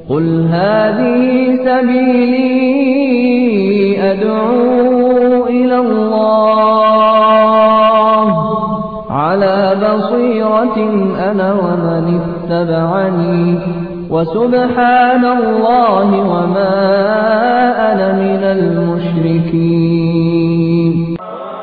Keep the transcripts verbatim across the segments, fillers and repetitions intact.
قل هذه سبيلي أدعو إلى الله على بصيرة أنا ومن اتبعني وسبحان الله وما أنا من المشركين.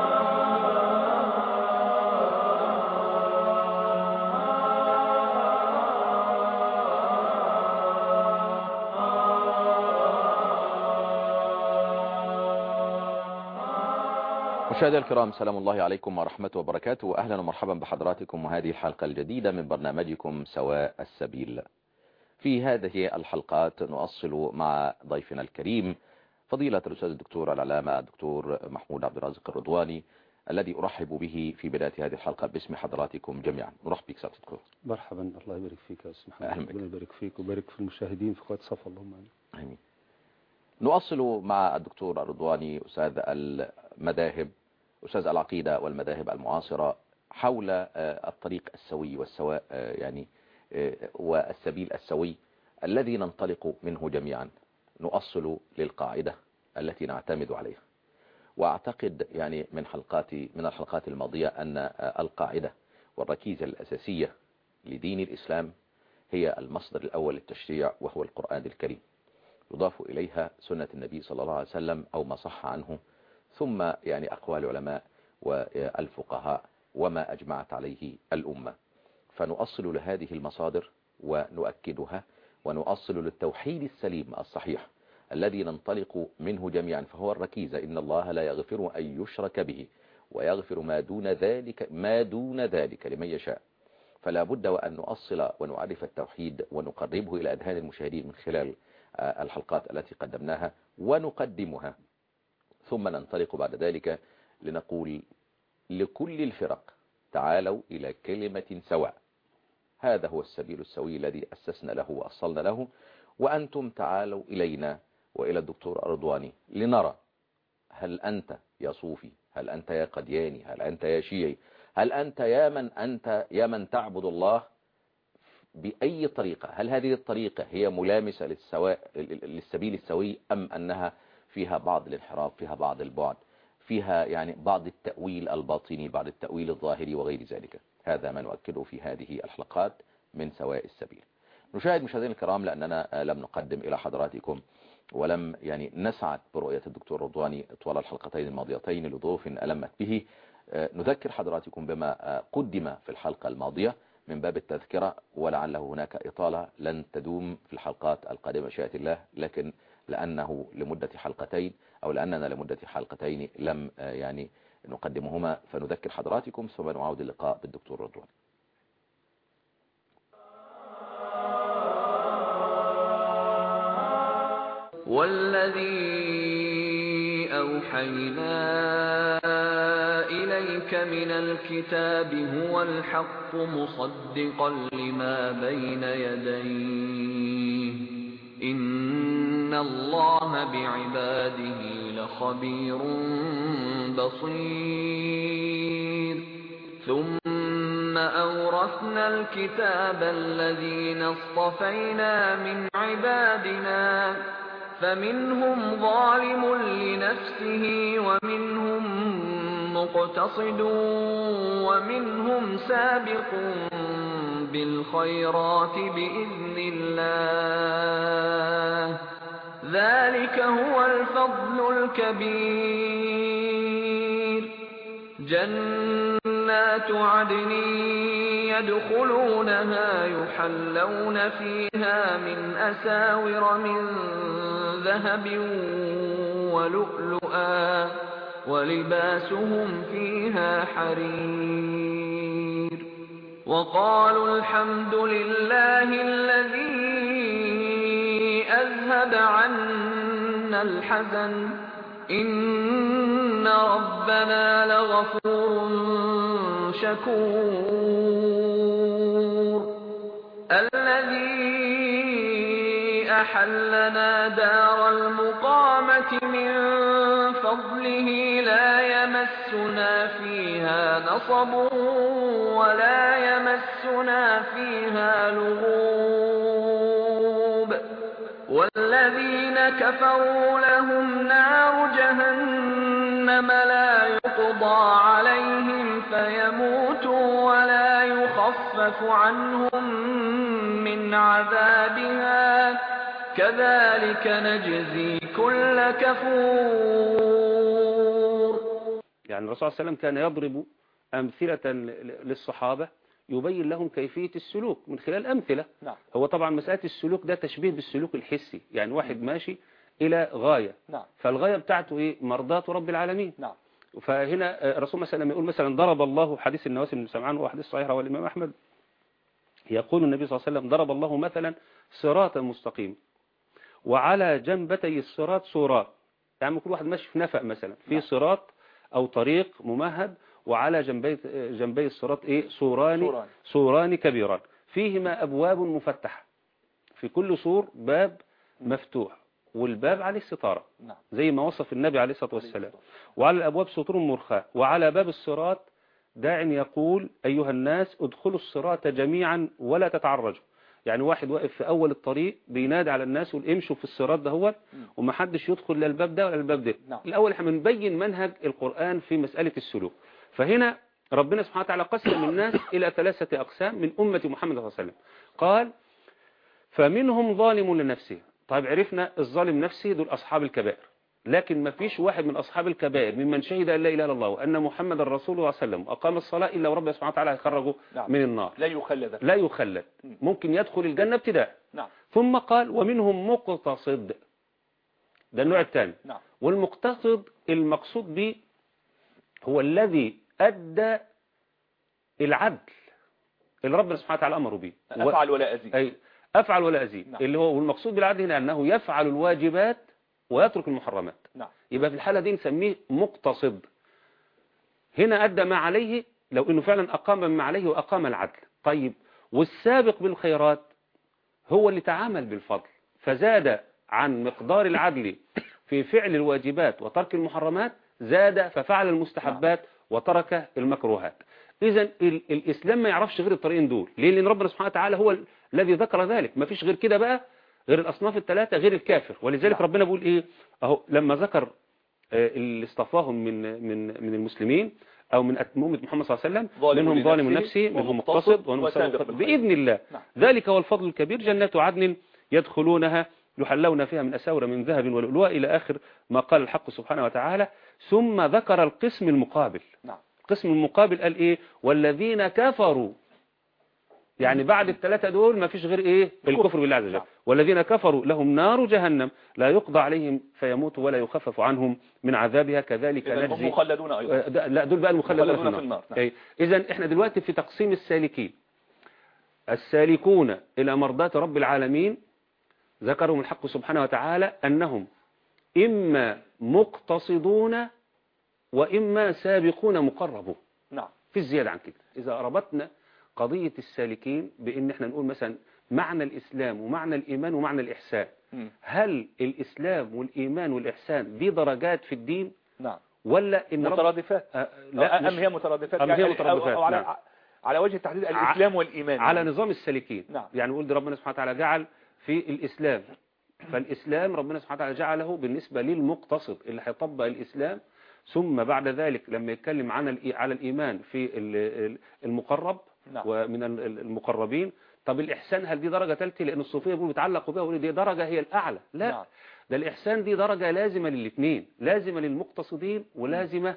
مشاهدينا الكرام، سلام الله عليكم ورحمته وبركاته، أهلا ومرحبا بحضراتكم وهذه الحلقة الجديدة من برنامجكم سواء السبيل. في هذه الحلقات نؤصل مع ضيفنا الكريم فضيلة الأستاذ الدكتور العلامة الدكتور محمود عبد الرازق الرضواني، الذي أرحب به في بداية هذه الحلقة باسم حضراتكم جميعا. نرحب بك سيادة الدكتور. مرحبا، الله يبارك فيك يا أستاذ محمد. ربنا يبارك فيك ويبارك في المشاهدين في قناة صفا. اللهم آمين. نؤصل مع الدكتور الرضواني أستاذ المذاهب، أستاذ العقيدة والمذاهب المعاصرة، حول الطريق السوي والسواء يعني والسبيل السوي الذي ننطلق منه جميعا. نؤصل للقاعدة التي نعتمد عليها، وأعتقد يعني من حلقات من الحلقات الماضية أن القاعدة والركيزة الأساسية لدين الإسلام هي المصدر الأول للتشريع، وهو القرآن الكريم، يضاف إليها سنة النبي صلى الله عليه وسلم أو ما صح عنه، ثم يعني أقوال العلماء والفقهاء وما أجمعت عليه الأمة. فنؤصل لهذه المصادر ونؤكدها، ونؤصل للتوحيد السليم الصحيح الذي ننطلق منه جميعا، فهو الركيزة: إن الله لا يغفر أن يشرك به ويغفر ما دون ذلك ما دون ذلك لمن يشاء. فلا بد وأن نؤصل ونعرف التوحيد ونقربه إلى أذهان المشاهدين من خلال الحلقات التي قدمناها ونقدمها، ثم ننطلق بعد ذلك لنقول لكل الفرق: تعالوا إلى كلمة سواء. هذا هو السبيل السوي الذي أسسنا له وأصلنا له، وأنتم تعالوا إلينا وإلى الدكتور الرضواني لنرى هل أنت يا صوفي، هل أنت يا قدياني، هل أنت يا شيعي، هل أنت يا من أنت يا من تعبد الله بأي طريقة؟ هل هذه الطريقة هي ملامسة للسواء للسبيل السوي، أم أنها فيها بعض الانحراف، فيها بعض البعد، فيها يعني بعض التأويل الباطني، بعض التأويل الظاهري وغير ذلك؟ هذا ما نؤكده في هذه الحلقات من سواء السبيل. نشاهد مشاهدينا الكرام، لأننا لم نقدم إلى حضراتكم ولم يعني نسعد برؤية الدكتور رضواني طوال الحلقتين الماضيتين لظروف ألمت به، نذكر حضراتكم بما قدم في الحلقة الماضية من باب التذكرة، ولعله هناك إطالة لن تدوم في الحلقات القادمة بمشيئة الله، لكن لأنه لمدة حلقتين أو لأننا لمدة حلقتين لم يعني نقدمهما، فنذكر حضراتكم ثم نعود اللقاء بالدكتور رضوان. والذي أوحينا إليك من الكتاب هو الحق مصدقا لما بين يديه إن الله بعباده لخبير بصير. ثم أورثنا الكتاب الذين اصطفينا من عبادنا فمنهم ظالم لنفسه ومنهم مقتصد ومنهم سابق بالخيرات بإذن الله، ذلك هو الفضل الكبير. جنات عدن يدخلونها يحلون فيها من أساور من ذهب ولؤلؤا ولباسهم فيها حرير. وقالوا الحمد لله الذي أذهب عنا الحزن إن ربنا لغفور شكور. الذي أحلنا دار المقامة من فضله لا يمسنا فيها نصب ولا يمسنا فيها لغوب والذين كفروا لهم نار جهنم لا يقضى عليهم فيموتوا ولا يخفف عنهم من عذابها كذلك نجزي كل كفور. يعني الرسول صلى الله عليه وسلم كان يضرب أمثلة للصحابة يبين لهم كيفية السلوك من خلال أمثلة. نعم. هو طبعا مسألة السلوك ده تشبيه بالسلوك الحسي، يعني واحد ماشي إلى غاية. نعم. فالغاية بتاعته إيه؟ مرضاة رب العالمين. نعم. فهنا الرسول مثلا لما يقول مثلا ضرب الله، حديث النواس بن سمعان وحديث صحيح رواه الإمام أحمد، يقول النبي صلى الله عليه وسلم ضرب الله مثلا صراطا مستقيما وعلى جنبتي الصراط سورات، يعني كل واحد ماشي في نفق مثلا في نعم. صراط أو طريق ممهد، وعلى جنبي جنبي الصراط ايه سوران سوران, سوران كبيران فيهما أبواب مفتحة، في كل سور باب مفتوح والباب عليه ستارة. نعم. زي ما وصف النبي عليه الصلاة والسلام. وعلى الأبواب سطور مرخاة، وعلى باب الصراط داع يقول أيها الناس ادخلوا الصراط جميعا ولا تتعرجوا. يعني واحد واقف في أول الطريق بينادي على الناس يقول امشوا في الصراط ده هو، ومحدش يدخل لا الباب ده ولا الباب ده. نعم. الأول احنا بنبين منهج القرآن في مسألة السلوك. فهنا ربنا سبحانه وتعالى قسم الناس إلى ثلاثة أقسام من أمة محمد صلى الله عليه وسلم. قال فمنهم ظالم لنفسه. طيب عرفنا الظالم نفسه دول أصحاب الكبائر، لكن ما فيش واحد من أصحاب الكبائر ممن شهد أن لا إله إلا الله وأن محمد الرسول صلى الله عليه وسلم وأقام الصلاة إلا وربنا سبحانه وتعالى يخرجه نعم. من النار. لا يخلد لا يخلد، ممكن يدخل الجنة ابتداء. نعم. ثم قال ومنهم مقتصد، ده النوع الثاني. نعم. والمقتصد المقصود به هو الذي أدى العدل اللي ربنا سبحانه وتعالى أمره به، أفعل ولا أزيد. أي أفعل ولا أزيد. نعم. اللي هو والمقصود بالعدل هنا أنه يفعل الواجبات ويترك المحرمات. نعم. يبقى في الحالة دي نسميه مقتصد. هنا أدى ما عليه، لو أنه فعلا أقام ما عليه وأقام العدل. طيب والسابق بالخيرات هو اللي تعامل بالفضل فزاد عن مقدار العدل في فعل الواجبات وترك المحرمات، زاد ففعل المستحبات وترك المكروهات. إذا الإسلام ما يعرفش غير الطريقين دول. ليه؟ لأن ربنا سبحانه وتعالى هو الذي ذكر ذلك، ما فيش غير كده بقى، غير الأصناف الثلاثة، غير الكافر. ولذلك نعم. ربنا بيقول إيه أهو لما ذكر اللي اصطفاهم من من من المسلمين أو من أمة محمد صلى الله عليه وسلم، منهم ظالم نفسه منهم مقتصد ومنهم سابق بإذن الله. نعم. ذلك هو الفضل الكبير. جنات عدن يدخلونها يحلون فيها من أساور من ذهب ولؤلؤا إلى آخر ما قال الحق سبحانه وتعالى. ثم ذكر القسم المقابل. نعم. القسم المقابل قال إيه والذين كفروا، يعني بعد الثلاثة دول ما فيش غير إيه الكفر بالله عز وجل. والذين كفروا لهم نار جهنم لا يقضى عليهم فيموتوا ولا يخفف عنهم من عذابها كذلك نجزي. هم مخلدون أيضا. لا دول بقى المخلدون في النار, النار. نعم. إذن إحنا دلوقتي في تقسيم السالكين. السالكون إلى مرضاة رب العالمين ذكرهم الحق سبحانه وتعالى أنهم إما مقتصدون وإما سابقون مقربون. نعم. في الزيادة عن كده. إذا ربطنا قضية السالكين بإن احنا نقول مثلا معنى الإسلام ومعنى الإيمان ومعنى الإحسان، م. هل الإسلام والإيمان والإحسان دي درجات في الدين؟ نعم. ولا إن مترادفات؟ أه لا أم هي مترادفات؟ أم يعني هي مترادفات؟ أو, أو على, نعم. على وجه التحديد الإسلام والإيمان على يعني. نظام السالكين. نعم. يعني نقول ربنا سبحانه وتعالى جعل في الإسلام، فالإسلام ربنا سبحانه وتعالى جعله بالنسبة للمقتصد اللي هيطبق الإسلام، ثم بعد ذلك لما يتكلم عن على الإيمان في المقرب. نعم. ومن المقربين. طب الإحسان هل دي درجة ثالثة؟ لأن الصوفية بيقولوا بيتعلقوا بها ويقولوا دي درجة هي الأعلى. لا. نعم. ده الإحسان دي درجة لازمة للاثنين، لازمة للمقتصدين ولازمة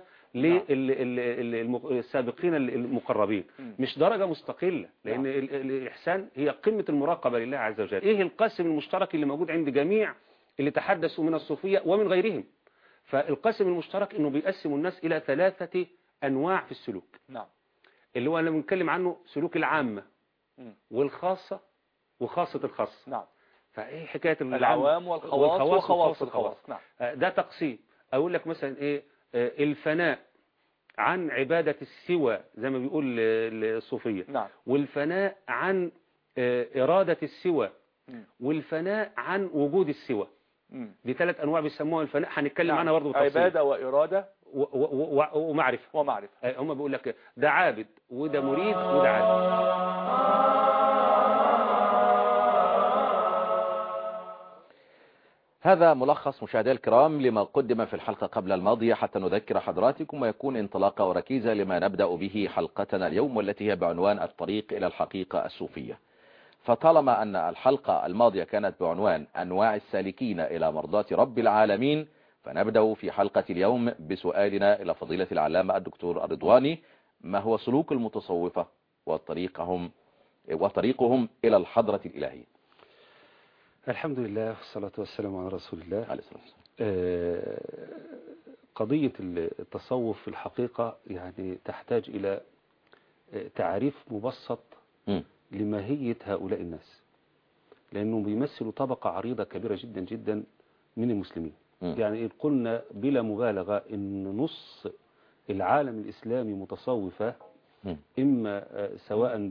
للسابقين المقربين. مش درجة مستقلة، لأن نعم. الإحسان هي قمة المراقبة لله عز وجل. إيه القاسم المشترك اللي موجود عند جميع اللي تحدثوا من الصوفية ومن غيرهم؟ فالقاسم المشترك إنه بيقسم الناس إلى ثلاثة أنواع في السلوك. نعم. اللي هو أنا بنتكلم عنه سلوك العامة والخاصة وخاصة الخاصة. نعم. فإيه حكاية العوام والخواص وخواص الخواص. نعم. ده تقسيم. أقول لك مثلا إيه الفناء عن عبادة السوى زي ما بيقول الصوفية. نعم. والفناء عن إرادة السوى، والفناء عن وجود السوى. دي ثلاث أنواع بيسموها الفناء، هنتكلم نعم. عنها برضه بالتفصيل. عبادة وإرادة و و و ومعرفة. ومعرفة. هم بيقول لك ده عابد وده مريد وده عابد. هذا ملخص مشاهدينا الكرام لما قدم في الحلقة قبل الماضية حتى نذكر حضراتكم ويكون انطلاقة وركيزة لما نبدأ به حلقتنا اليوم، والتي هي بعنوان الطريق إلى الحقيقة الصوفية. فطالما أن الحلقة الماضية كانت بعنوان أنواع السالكين إلى مرضاة رب العالمين، فنبدأ في حلقة اليوم بسؤالنا إلى فضيلة العلامة الدكتور الرضواني: ما هو سلوك المتصوفة وطريقهم وطريقهم إلى الحضرة الإلهية؟ الحمد لله والصلاة والسلام على رسول الله. عليه الصلاة والسلام. قضية التصوف في الحقيقة يعني تحتاج إلى تعريف مبسط م. لماهية هؤلاء الناس، لأنهم بيمثلوا طبقة عريضة كبيرة جدا جدا من المسلمين. م. يعني قلنا بلا مبالغة إن نص العالم الإسلامي متصوفة، م. إما سواء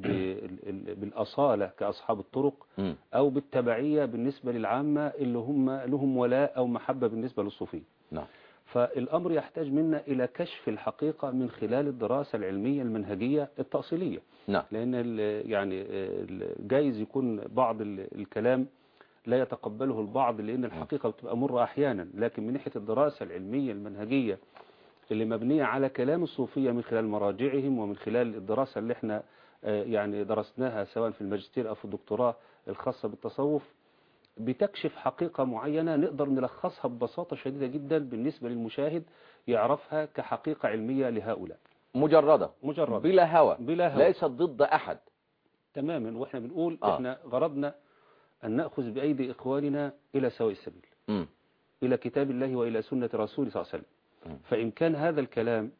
بالأصالة كأصحاب الطرق م. أو بالتبعية بالنسبة للعامة اللي هم لهم ولاء أو محبة بالنسبة للصوفية. نعم. فالأمر يحتاج منا إلى كشف الحقيقة من خلال الدراسة العلمية المنهجية التأصيلية. نعم. لأن يعني جايز يكون بعض الكلام لا يتقبله البعض لأن الحقيقة بتبقى مرة أحيانا، لكن من ناحية الدراسة العلمية المنهجية اللي مبنية على كلام الصوفية من خلال مراجعهم ومن خلال الدراسة اللي احنا يعني درسناها سواء في الماجستير أو في الدكتوراه الخاصة بالتصوف، بتكشف حقيقة معينة نقدر نلخصها ببساطة شديدة جدا بالنسبة للمشاهد يعرفها كحقيقة علمية لهؤلاء، مجردة مجرد بلا هوى، بلا هوى، ليست ضد أحد تماما. واحنا بنقول آه. احنا غرضنا أن نأخذ بأيدي إخواننا إلى سواء السبيل، م. إلى كتاب الله وإلى سنة رسوله صلى الله عليه وسلم. م. فإن كان هذا الكلام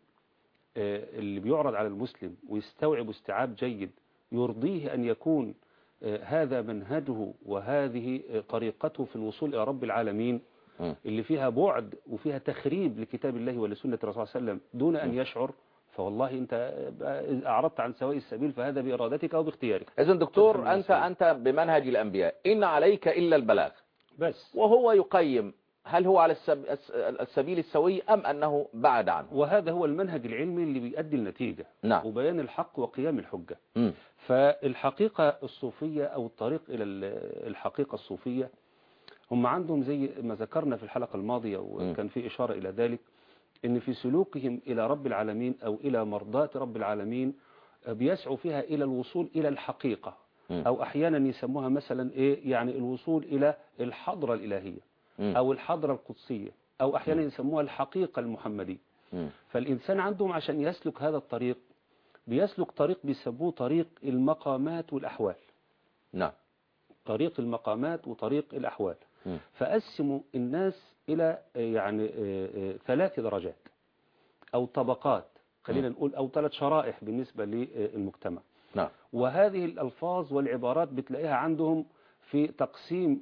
اللي بيعرض على المسلم ويستوعب استيعاب جيد يرضيه أن يكون هذا منهجه وهذه طريقته في الوصول إلى رب العالمين، م. اللي فيها بعد وفيها تخريب لكتاب الله ولسنة الرسول صلى الله عليه وسلم دون أن يشعر، فوالله أنت أعرضت عن سواء السبيل فهذا بإرادتك أو باختيارك. إذن دكتور أنت أنت بمنهج الأنبياء، إن عليك إلا البلاغ بس، وهو يقيم هل هو على السبيل السوي أم أنه بعد عنه، وهذا هو المنهج العلمي اللي بيؤدي النتيجة. نعم. وبيان الحق وقيام الحجة. م. فالحقيقة الصوفية أو الطريق إلى الحقيقة الصوفية هم عندهم زي ما ذكرنا في الحلقة الماضية وكان في إشارة إلى ذلك، إن في سلوكهم إلى رب العالمين أو إلى مرضاة رب العالمين بيسعوا فيها إلى الوصول إلى الحقيقة، أو أحيانا يسموها مثلا إيه يعني الوصول إلى الحضرة الإلهية أو الحضرة القدسية، أو أحيانا يسموها الحقيقة المحمدية. فالإنسان عندهم عشان يسلك هذا الطريق بيسلك طريق بيسموه طريق المقامات والأحوال. نعم. طريق المقامات وطريق الأحوال. م. فقسموا الناس إلى يعني ثلاث درجات أو طبقات، خلينا نقول أو ثلاث شرائح بالنسبة للمجتمع. نعم. وهذه الألفاظ والعبارات بتلاقيها عندهم في تقسيم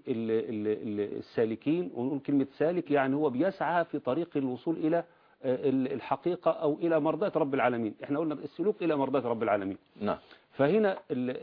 السالكين، ونقول كلمة سالك يعني هو بيسعى في طريق الوصول إلى الحقيقة أو إلى مرضاة رب العالمين. احنا قلنا السلوك إلى مرضاة رب العالمين. نعم. فهنا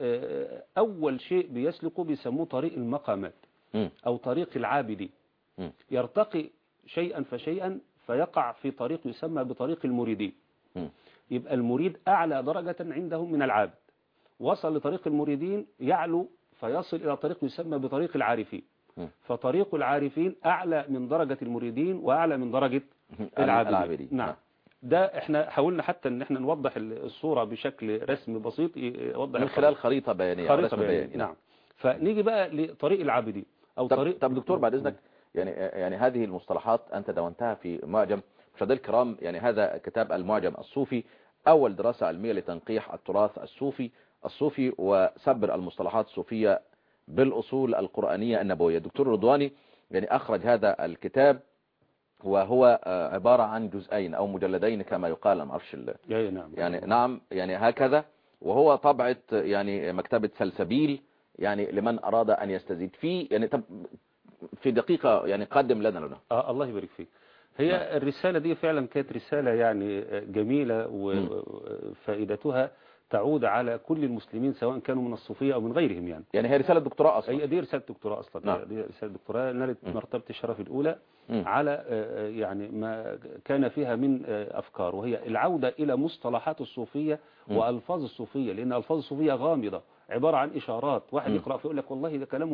أول شيء بيسلكه بيسموه طريق المقامات م. أو طريق العابدي، م. يرتقي شيئا فشيئا فيقع في طريق يسمى بطريق المريدين. م. يبقى المريد أعلى درجة عندهم من العابد، وصل لطريق المريدين يعلو فيصل إلى طريق يسمى بطريق العارفين. م. فطريق العارفين أعلى من درجة المريدين وأعلى من درجة العابدين. نعم. نعم. ده احنا حاولنا حتى ان احنا نوضح الصورة بشكل رسمي بسيط يوضح من خلال خريطة بيانية. خريطة بيانية. نعم. فنيجي بقى لطريق العابدين او طب طريق. طب دكتور بعد اذنك، يعني يعني هذه المصطلحات انت دونتها في معجم مشاهدينا الكرام، يعني هذا كتاب المعجم الصوفي، اول دراسة علمية لتنقيح التراث الصوفي الصوفي وسبر المصطلحات الصوفية بالاصول القرآنية النبوية. الدكتور رضواني يعني اخرج هذا الكتاب وهو عبارة عن جزئين أو مجلدين كما يقال، أنا ما أعرفش نعم. يعني نعم يعني هكذا، وهو طبعة يعني مكتبة سلسبيل، يعني لمن أراد أن يستزيد فيه. يعني طب في دقيقة يعني قدم لنا لنا. آه الله يبارك فيك. هي نعم. الرسالة دي فعلا كانت رسالة يعني جميلة وفائدتها تعود على كل المسلمين سواء كانوا من الصوفية أو من غيرهم. يعني يعني هي رسالة دكتوراه أصلا. هي دي رسالة دكتوراه أصلا. نعم. دي رسالة دكتوراه نالت مرتبة الشرف الأولى م. على يعني ما كان فيها من أفكار، وهي العودة إلى مصطلحات الصوفية م. وألفاظ الصوفية، لأن ألفاظ الصوفية غامضة عبارة عن إشارات. واحد م. يقرأ فيقول لك والله ده كلامهم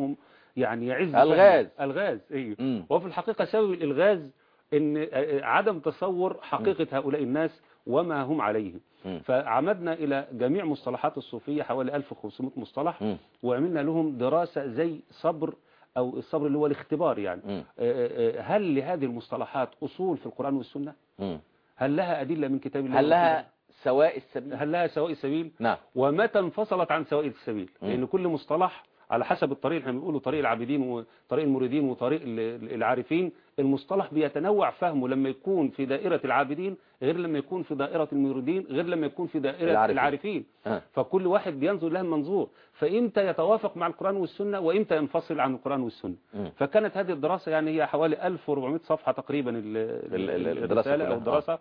يعني يعز الغاز الغاز ايوه مم. وفي الحقيقة سبب الالغاز ان عدم تصور حقيقة مم. هؤلاء الناس وما هم عليه. مم. فعمدنا الى جميع مصطلحات الصوفية حوالي ألف وخمسمائة مصطلح مم. وعملنا لهم دراسة زي صبر او الصبر اللي هو الاختبار يعني. مم. هل لهذه المصطلحات اصول في القرآن والسنة؟ مم. هل لها ادلة من كتاب الله؟ هل لها سواء السبيل؟ هل لها سواء السبيل؟ نعم. ومتى انفصلت عن سواء السبيل؟ مم. لان كل مصطلح على حسب الطريق، احنا بنقوله طريق العابدين وطريق المريدين وطريق العارفين، المصطلح بيتنوع فهمه لما يكون في دائرة العابدين غير لما يكون في دائرة المريدين غير لما يكون في دائرة العارفين, العارفين. أه. فكل واحد بينظر له منظور، فإمتى يتوافق مع القرآن والسنة وإمتى ينفصل عن القرآن والسنة. م. فكانت هذه الدراسة يعني هي حوالي ألف وأربعمائة صفحة تقريبا الرسالة أو الدراسة،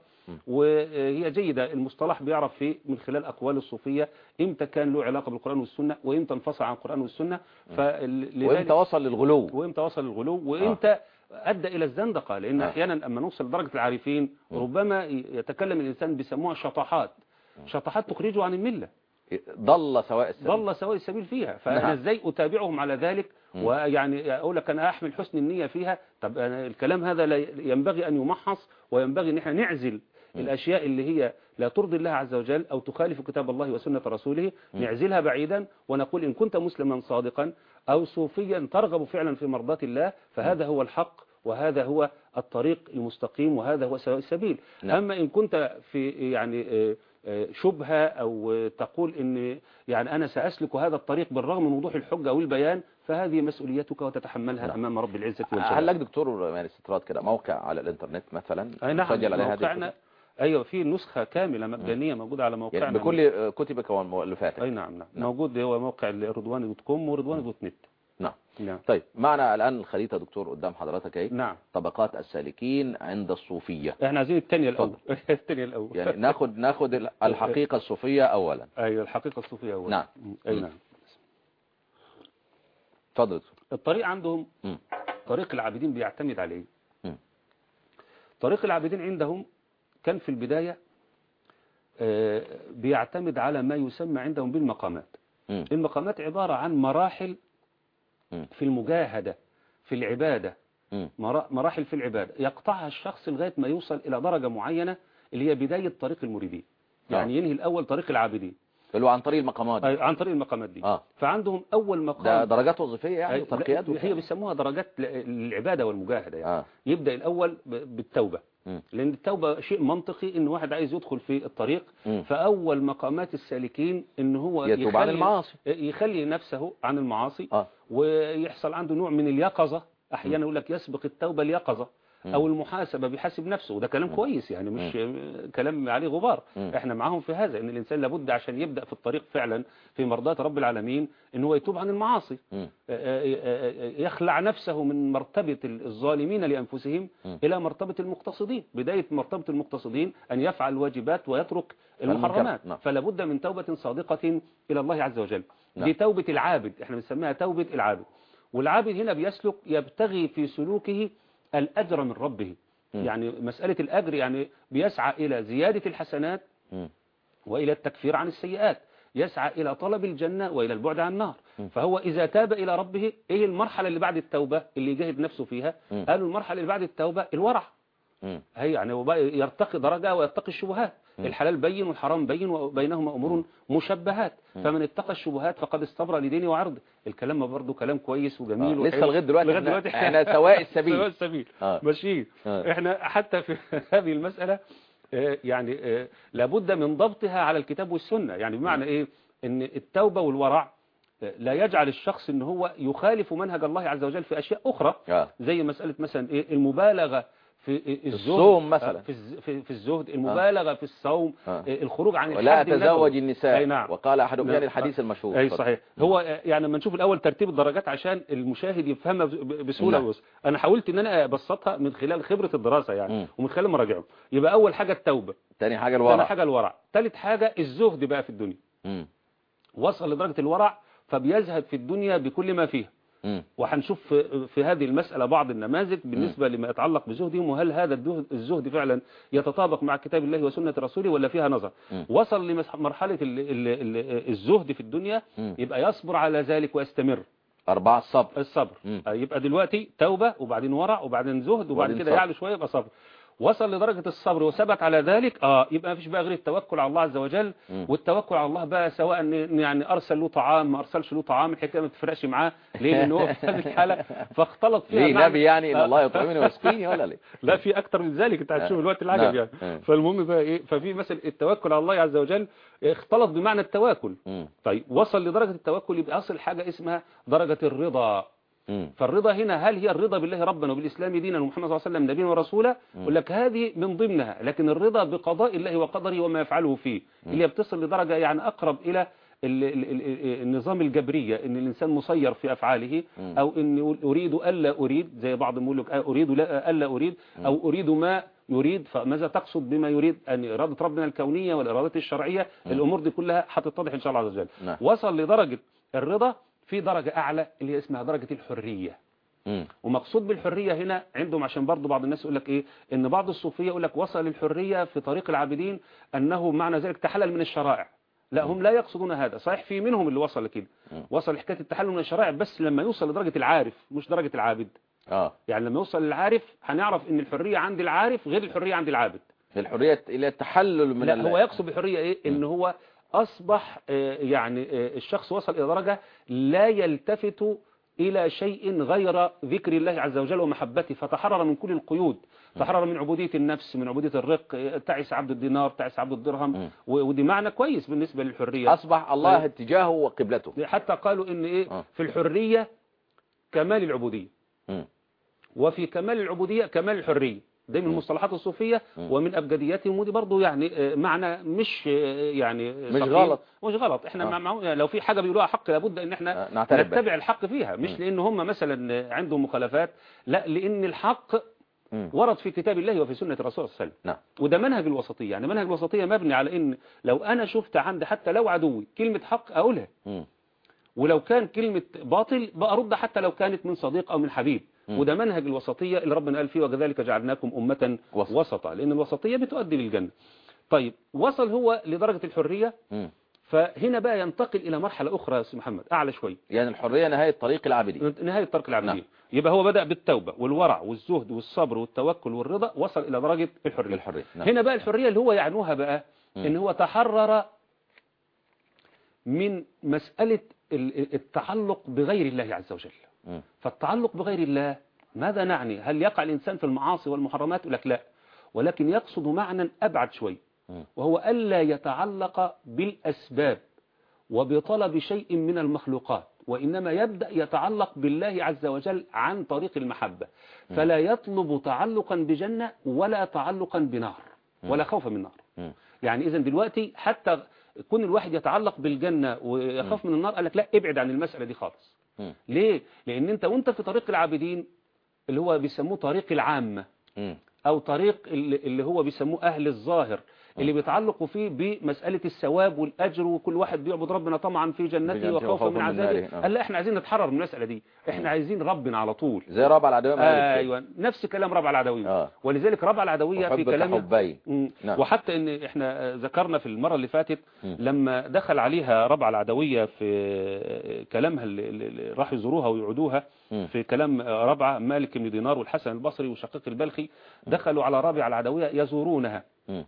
وهي جيدة. المصطلح بيعرف فيه من خلال أقوال الصوفية إمتى كان له علاقة بالقرآن والسنة وإمتى انفصل عن القرآن والسنة، وإمتى وصل للغلو وإمتى وصل للغلو وإمتى آه. أدى إلى الزندقة. لأن آه. أحيانا لما نوصل لدرجة العارفين ربما يتكلم الإنسان بيسموها شطحات شطحات تخرجه عن الملة، ضل سواء السبيل ضل سواء السبيل فيها. فأنا إزاي أتابعهم على ذلك ويعني أقول لك أنا أحمل حسن النية فيها؟ طب أنا الكلام هذا لا ينبغي أن يمحص، وينبغي أن احنا نعزل الأشياء اللي هي لا ترضي الله عز وجل أو تخالف كتاب الله وسنة رسوله، نعزلها بعيدا ونقول إن كنت مسلما صادقا أو صوفيا ترغب فعلا في مرضاة الله فهذا هو الحق وهذا هو الطريق المستقيم وهذا هو سواء السبيل. نعم. أما إن كنت في يعني شبهة أو تقول إن يعني أنا سأسلك هذا الطريق بالرغم من وضوح الحجة والبيان فهذه مسؤوليتك وتتحملها نعم. أمام رب العزة والجلال. هل لك دكتور يعني استطراد كده موقع على الإنترنت مثلا نعم تسجل عليها موقعنا أيوة في نسخة كاملة مجانية موجودة على موقعنا يعني بكل كتبك ومؤلفاتك؟ أي نعم نعم, نعم. موجود هو موقع رضواني دوت كوم ورضواني دوت نت. نعم. نعم. طيب معنا الآن الخريطة دكتور قدام حضرتك اهي. نعم. طبقات السالكين عند الصوفية. احنا عايزين الثانية الأول. الثانية الأول. يعني ناخد ناخد الحقيقة الصوفية أولا. أيوة الحقيقة الصوفية أولا. نعم. أي نعم. اتفضل دكتور. الطريق عندهم م. طريق العابدين بيعتمد على ايه؟ م. طريق العابدين عندهم كان في البداية بيعتمد على ما يسمى عندهم بالمقامات. م. المقامات عبارة عن مراحل في المجاهدة في العبادة، م. مراحل في العبادة يقطعها الشخص لغاية ما يوصل إلى درجة معينة اللي هي بداية طريق المريدين. يعني آه. ينهي الأول طريق العابدين اللي هو عن طريق المقامات دي. عن طريق المقامات دي. آه. فعندهم أول مقام ده درجات وظيفية يعني ترقيات هي بيسموها درجات العبادة والمجاهدة يعني. آه. يبدأ الأول بالتوبة، م. لأن التوبة شيء منطقي إن واحد عايز يدخل في الطريق، م. فأول مقامات السالكين إن هو يتوب عن المعاصي، يخلي نفسه عن المعاصي. آه. ويحصل عنده نوع من اليقظة. أحيانا يقول لك يسبق التوبة اليقظة أو المحاسبة بيحاسب نفسه، وده كلام كويس يعني مش كلام عليه غبار. احنا معاهم في هذا ان الإنسان لابد عشان يبدأ في الطريق فعلا في مرضاة رب العالمين ان هو يتوب عن المعاصي، يخلع نفسه من مرتبة الظالمين لأنفسهم إلى مرتبة المقتصدين. بداية مرتبة المقتصدين أن يفعل الواجبات ويترك المحرمات، فلا بد من توبة صادقة إلى الله عز وجل. دي توبة العابد، احنا بنسميها توبة العابد. والعابد هنا بيسلك يبتغي في سلوكه الأجر من ربه. م. يعني مسألة الأجر يعني بيسعى إلى زيادة الحسنات م. وإلى التكفير عن السيئات، يسعى إلى طلب الجنة وإلى البعد عن النار. م. فهو إذا تاب إلى ربه إيه المرحلة اللي بعد التوبة اللي يجاهد نفسه فيها؟ م. قالوا المرحلة اللي بعد التوبة الورع. م. هي يعني يرتقي درجة ويتقي الشبهات. م. الحلال بين والحرام بين وبينهما أمور مشبهات، م. فمن اتقى الشبهات فقد استبرأ لدينه وعرضه. الكلام برضه كلام كويس وجميل آه. لسه لغايه دلوقتي احنا, احنا سواء السبيل سواء السبيل آه. ماشيين. آه. احنا حتى في هذه المسألة آه يعني آه لابد من ضبطها على الكتاب والسنة. يعني بمعنى ايه؟ ان التوبة والورع لا يجعل الشخص ان هو يخالف منهج الله عز وجل في اشياء اخرى. آه. زي مسألة مثلا ايه المبالغة في الصوم مثلا، في في الزهد، المبالغة آه. في الصوم، آه. الخروج عن الحد، ولا تزوج النساء. نعم. وقال احدهم يعني الحديث المشهور. اي صحيح. هو يعني لما نشوف الاول ترتيب الدرجات عشان المشاهد يفهمها بسهوله نعم. ويسر. انا حاولت ان انا ابسطها من خلال خبرة الدراسة يعني م. ومن خلال مراجعهم. يبقى اول حاجة التوبة، ثاني حاجة الورع، ثاني حاجة الورع، ثالث حاجة الزهد بقى في الدنيا. م. وصل لدرجة الورع فبيزهد في الدنيا بكل ما فيها. وهنشوف في هذه المسألة بعض النماذج بالنسبة م. لما يتعلق بزهدهم، وهل هذا الزهد فعلا يتطابق مع كتاب الله وسنة رسوله ولا فيها نظر. م. وصل لمرحلة الزهد في الدنيا، م. يبقى يصبر على ذلك ويستمر. أربعة الصبر. الصبر. مم. يبقى دلوقتي توبة وبعدين ورع وبعدين زهد وبعد كده يعلو شوية يبقى صبر. وصل لدرجة الصبر وثبت على ذلك اه يبقى مفيش بقى غير التوكل على الله عز وجل. مم. والتوكل على الله بقى سواء يعني ارسل له طعام ما ارسلش له طعام الحكايه ما بتفرقش معاه. ليه؟ لان هو في هذه الحاله فاختلط فيها ليه نبي يعني ان الله يطعمني ويسقيني ولا ليه؟ لا في اكتر من ذلك انت هتشوف الوقت العجب يعني. فالمهم بقى ايه ففي مثل التوكل على الله عز وجل اختلط بمعنى التواكل. طيب وصل لدرجة التوكل يبقى اصل حاجة اسمها درجة الرضا. فالرضا هنا هل هي الرضا بالله ربنا وبالإسلام دينا ومحمد صلى الله عليه وسلم نبينا ورسولا؟ يقول لك هذه من ضمنها. لكن الرضا بقضاء الله وقدره وما يفعله فيه اللي بتصل لدرجة يعني أقرب إلى ال ال ال النظام الجبرية ان الإنسان مسير في أفعاله أو ان أريد ألا أريد زي بعض يقول لك أريد لا ألا أريد أو أريد ما يريد. فماذا تقصد بما يريد؟ أن إرادة ربنا الكونية والإرادة الشرعية الأمور دي كلها هتتضح إن شاء الله عز وجل. وصل لدرجة الرضا في درجة أعلى اللي اسمها درجة الحرية. مم. ومقصود بالحرية هنا عندهم عشان برضو بعض الناس يقول لك إيه إن بعض الصوفية يقول لك وصل للحرية في طريق العابدين أنه معنى ذلك تحلل من الشرائع. لا هم لا يقصدون هذا. صحيح في منهم اللي وصل لكده وصل حكاية التحلل من الشرائع بس لما يوصل لدرجة العارف مش درجة العابد. آه. يعني لما يوصل للعارف هنعرف إن الحرية عند العارف غير الحرية عند العابد. الحرية إلى التحلل من لا هو يقصد بالحرية إيه إن هو أصبح يعني الشخص وصل إلى درجة لا يلتفت إلى شيء غير ذكر الله عز وجل ومحبته فتحرر من كل القيود. تحرر من عبودية النفس من عبودية الرق تعس عبد الدينار تعس عبد الدرهم. ودي معنى كويس بالنسبة للحرية. أصبح الله اتجاهه وقبلته. حتى قالوا إن إيه في الحرية كمال العبودية وفي كمال العبودية كمال الحرية. ده من المصطلحات الصوفية ومن أبجدياتهم. ودي برضو يعني معنى مش يعني مش غلط مش غلط. احنا آه. يعني لو في حاجة بيقولوها حق لابد ان احنا آه. نتبع الحق فيها مش م. لان هم مثلا عندهم مخالفات لا لان الحق م. ورد في كتاب الله وفي سنة الرسول صلى الله عليه وسلم. نعم. وده منهج الوسطية. يعني منهج الوسطية مبني على ان لو انا شفت عندي حتى لو عدوي كلمة حق اقولها م. ولو كان كلمة باطل بأرد حتى لو كانت من صديق او من حبيب. وده منهج الوسطية اللي ربنا قال فيه وكذلك جعلناكم أمة وسط. وسطا لأن الوسطية بتؤدي للجنة. طيب وصل هو لدرجة الحرية م. فهنا بقى ينتقل إلى مرحلة أخرى يا سيدي محمد أعلى شوي. يعني الحرية نهاية طريق العابدين. نهاية طريق العابدين. نعم. يبقى هو بدأ بالتوبة والورع والزهد والصبر والتوكل والرضا وصل إلى درجة الحرية. الحرية. نعم. هنا بقى الحرية اللي هو يعنوها بقى م. إن هو تحرر من مسألة التعلق بغير الله عز وجل. م. فالتعلق بغير الله ماذا نعني؟ هل يقع الإنسان في المعاصي والمحرمات؟ يقول لك لا ولكن يقصد معنى أبعد شوي وهو ألا يتعلق بالأسباب وبطلب شيء من المخلوقات وإنما يبدأ يتعلق بالله عز وجل عن طريق المحبة فلا يطلب تعلقا بجنة ولا تعلقا بنار ولا خوف من نار. يعني إذن دلوقتي حتى يكون الواحد يتعلق بالجنة ويخاف من النار قال لك لا ابعد عن المسألة دي خالص. ليه؟ لأن أنت وأنت في طريق العابدين اللي هو بيسموه طريق العامة أو طريق اللي هو بيسموه أهل الظاهر اللي بيتعلقوا فيه بمسألة الثواب والأجر وكل واحد بيعبد ربنا طمعا في جنته وخوفا من عذابه. قال لا احنا عايزين نتحرر من المسألة دي احنا عايزين ربنا على طول زي رابعة العدوية. آه ايوه نفس كلام رابعة العدوية. آه. ولذلك رابعة العدوية في كلامه نعم. وحتى ان احنا ذكرنا في المرة اللي فاتت م. لما دخل عليها رابعة العدوية في كلامها اللي راح يزوروها ويعودوها م. في كلام رابعة مالك بن دينار والحسن البصري وشقيق البلخي دخلوا على رابعة العدوية يزورونها. م.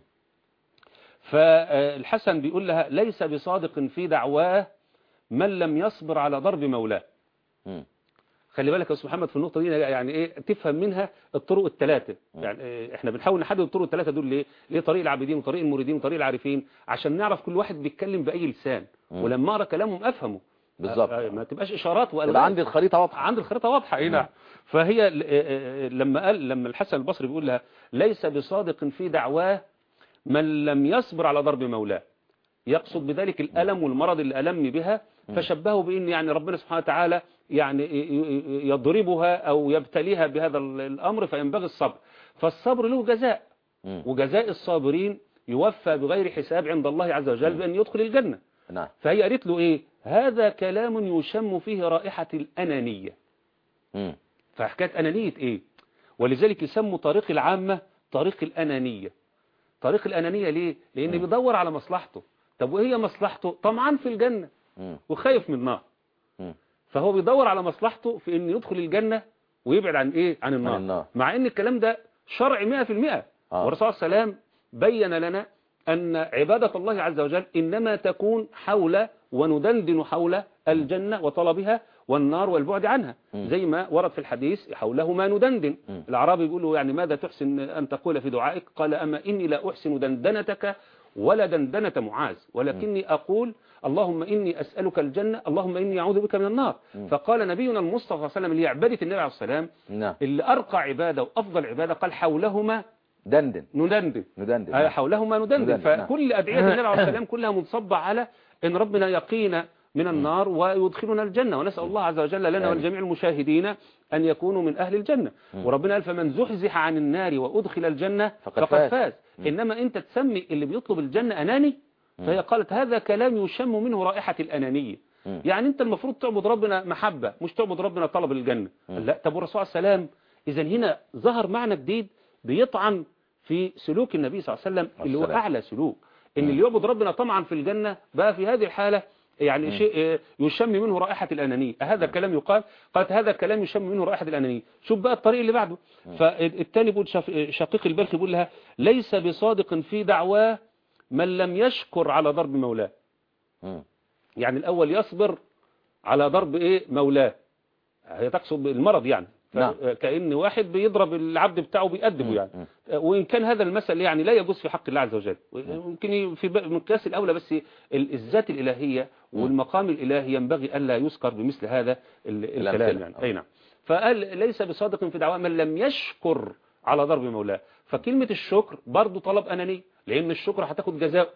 فالحسن بيقول لها ليس بصادق في دعواه من لم يصبر على ضرب مولاه. خلي بالك يا أستاذ محمد في النقطة دي يعني ايه تفهم منها الطرق الثلاثة. يعني احنا بنحاول نحدد الطرق الثلاثة دول ليه؟ ليه طريق العابدين وطريق المريدين وطريق العارفين عشان نعرف كل واحد بيتكلم بأي لسان ولما اقرا كلامهم افهمه بالظبط. ما تبقاش اشارات ولا عندي الخريطة واضحة. عندي الخريطة واضحة هنا. فهي لما قال لما الحسن البصري بيقول لها ليس بصادق في دعواه من لم يصبر على ضرب مولاه يقصد بذلك الألم والمرض اللي ألم بها فشبهه بأن يعني ربنا سبحانه وتعالى يعني يضربها أو يبتليها بهذا الأمر فينبغي الصبر. فالصبر له جزاء وجزاء الصابرين يوفى بغير حساب عند الله عز وجل بأن يدخل الجنة. فهي قالت له إيه هذا كلام يشم فيه رائحة الأنانية. فحكاية أنانية إيه ولذلك يسموا طريق العامة طريق الأنانية. طريق الأنانية ليه؟ لأن بيدور على مصلحته. طب وهي مصلحته طمعان في الجنة وخايف من النار. فهو بيدور على مصلحته في ان يدخل الجنة ويبعد عن ايه عن النار, عن النار. مع ان الكلام ده شرعي مئة في المئة. آه. والرسول صلى الله عليه وسلم بين لنا أن عبادة الله عز وجل إنما تكون حول وندندن حول الجنة وطلبها والنار والبعد عنها، م. زي ما ورد في الحديث حوله ما ندندن. م. الأعرابي يقول له يعني ماذا تحسن أن تقول في دعائك؟ قال أما إني لا أحسن دندنتك ولا دندنة معاذ، ولكني أقول اللهم إني أسألك الجنة اللهم إني أعوذ بك من النار. م. فقال نبينا المصطفى صلى الله عليه وسلم اللي عبادة النبي عليه السلام نعم. اللي أرقى عبادة وأفضل عبادة قال حولهما دندن ندندن ندندن آه حولهما ندندن, ندندن. فكل أدعية النبي عليه السلام كلها منصبة على أن ربنا يقينا من النار ويدخلنا الجنة، ونسأل الله عز وجل لنا ولجميع المشاهدين أن يكونوا من أهل الجنة. وربنا قال فمن زحزح عن النار وأدخل الجنة فقد فقد فاز. فاز. إنما أنت تسمي اللي بيطلب الجنة أناني، فهي قالت هذا كلام يشم منه رائحة الأنانية. يعني أنت المفروض تعبد ربنا محبة مش تعبد ربنا طلب الجنة. لا، طب والرسول عليه السلام إذا هنا ظهر معنى جديد بيطعن في سلوك النبي صلى الله عليه وسلم اللي هو أعلى سلوك، إن اللي يعبد ربنا طمعا في الجنة بقى في هذه الحالة يعني مم. شيء يشم منه رائحة الأنانية. هذا الكلام يقال قالت هذا كلام يشم منه رائحة الأنانية. شوف بقى الطريق اللي بعده. فالتاني بيقول شقيق البلخي بيقول لها ليس بصادق في دعواه من لم يشكر على ضرب مولاه. مم. يعني الأول يصبر على ضرب إيه مولاه، هي تقصد المرض يعني. نعم. كأن واحد بيضرب العبد بتاعه بيأدبه يعني. وإن كان هذا المثل يعني لا يجوز في حق الله عز وجل، ممكن في مقياس الأولى، بس الذات الإلهية والمقام الإلهي ينبغي ألا يذكر بمثل هذا الكلام يعني. أي نعم. فقال ليس بصادق في دعواه من لم يشكر على ضرب مولاه. فكلمة الشكر برضو طلب أناني، لأن الشكر هتاخد جزاء.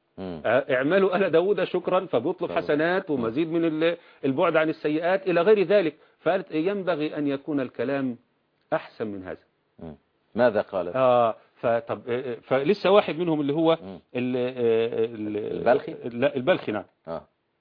اعملوا آل داود شكرا، فبيطلب حسنات ومزيد من البعد عن السيئات إلى غير ذلك. فقالت ينبغي أن يكون الكلام أحسن من هذا. ماذا قالت؟ آه فطب فلسه واحد منهم اللي هو البلخي. لا البلخي نعم. آه.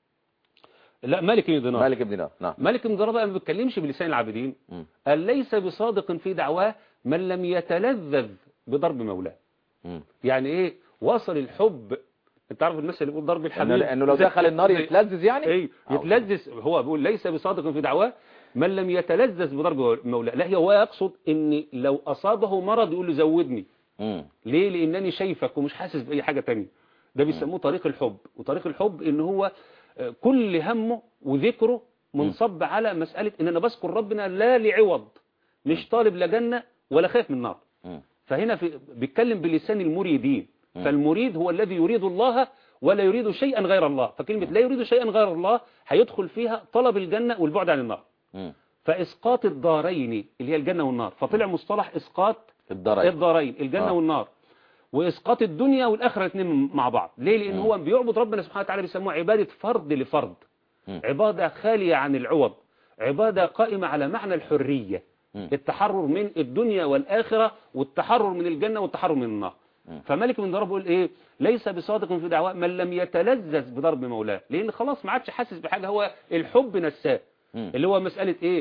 لا مالك بن دينار. مالك بن دينار نعم. مالك بن دينار بقى ما بيتكلمش بلسان العابدين. قال ليس بصادق في دعواه من لم يتلذذ بضرب مولاه. يعني ايه وصل الحب. انت عارف المثل اللي بيقول ضرب الحبيب انه لو دخل النار يتلذذ يعني ايه يتلذذ. هو بيقول ليس بصادق في دعواه من لم يتلذذ بضرب مولاه. لا هو يقصد ان لو اصابه مرض يقول له زودني. مم. ليه؟ لانني شايفك ومش حاسس باي حاجه تانية. ده بيسموه طريق الحب. وطريق الحب ان هو كل همه وذكره منصب على مساله ان انا بذكر ربنا لا لعوض، مش طالب لا جنه ولا خايف من النار. فهنا في بيتكلم بلسان المريدين. فالمريد هو الذي يريد الله ولا يريد شيئا غير الله. فكلمة لا يريد شيئا غير الله هيدخل فيها طلب الجنة والبعد عن النار. فإسقاط الدارين اللي هي الجنة والنار، فطلع مصطلح إسقاط الدارين, الدارين الجنة آه. والنار، وإسقاط الدنيا والآخرة الاثنين مع بعض. ليه؟ لأن هو بيعبد ربنا سبحانه وتعالى بيسموها عبادة فرد لفرد. م. عبادة خالية عن العوض، عبادة قائمة على معنى الحرية. م. التحرر من الدنيا والآخرة، والتحرر من الجنة والتحرر من النار. فمالك بن دينار بيقول ايه ليس بصادق في دعواه من لم يتلذذ بضرب مولاه، لان خلاص ما عادش حاسس بحاجه. هو الحب نساه، اللي هو مساله ايه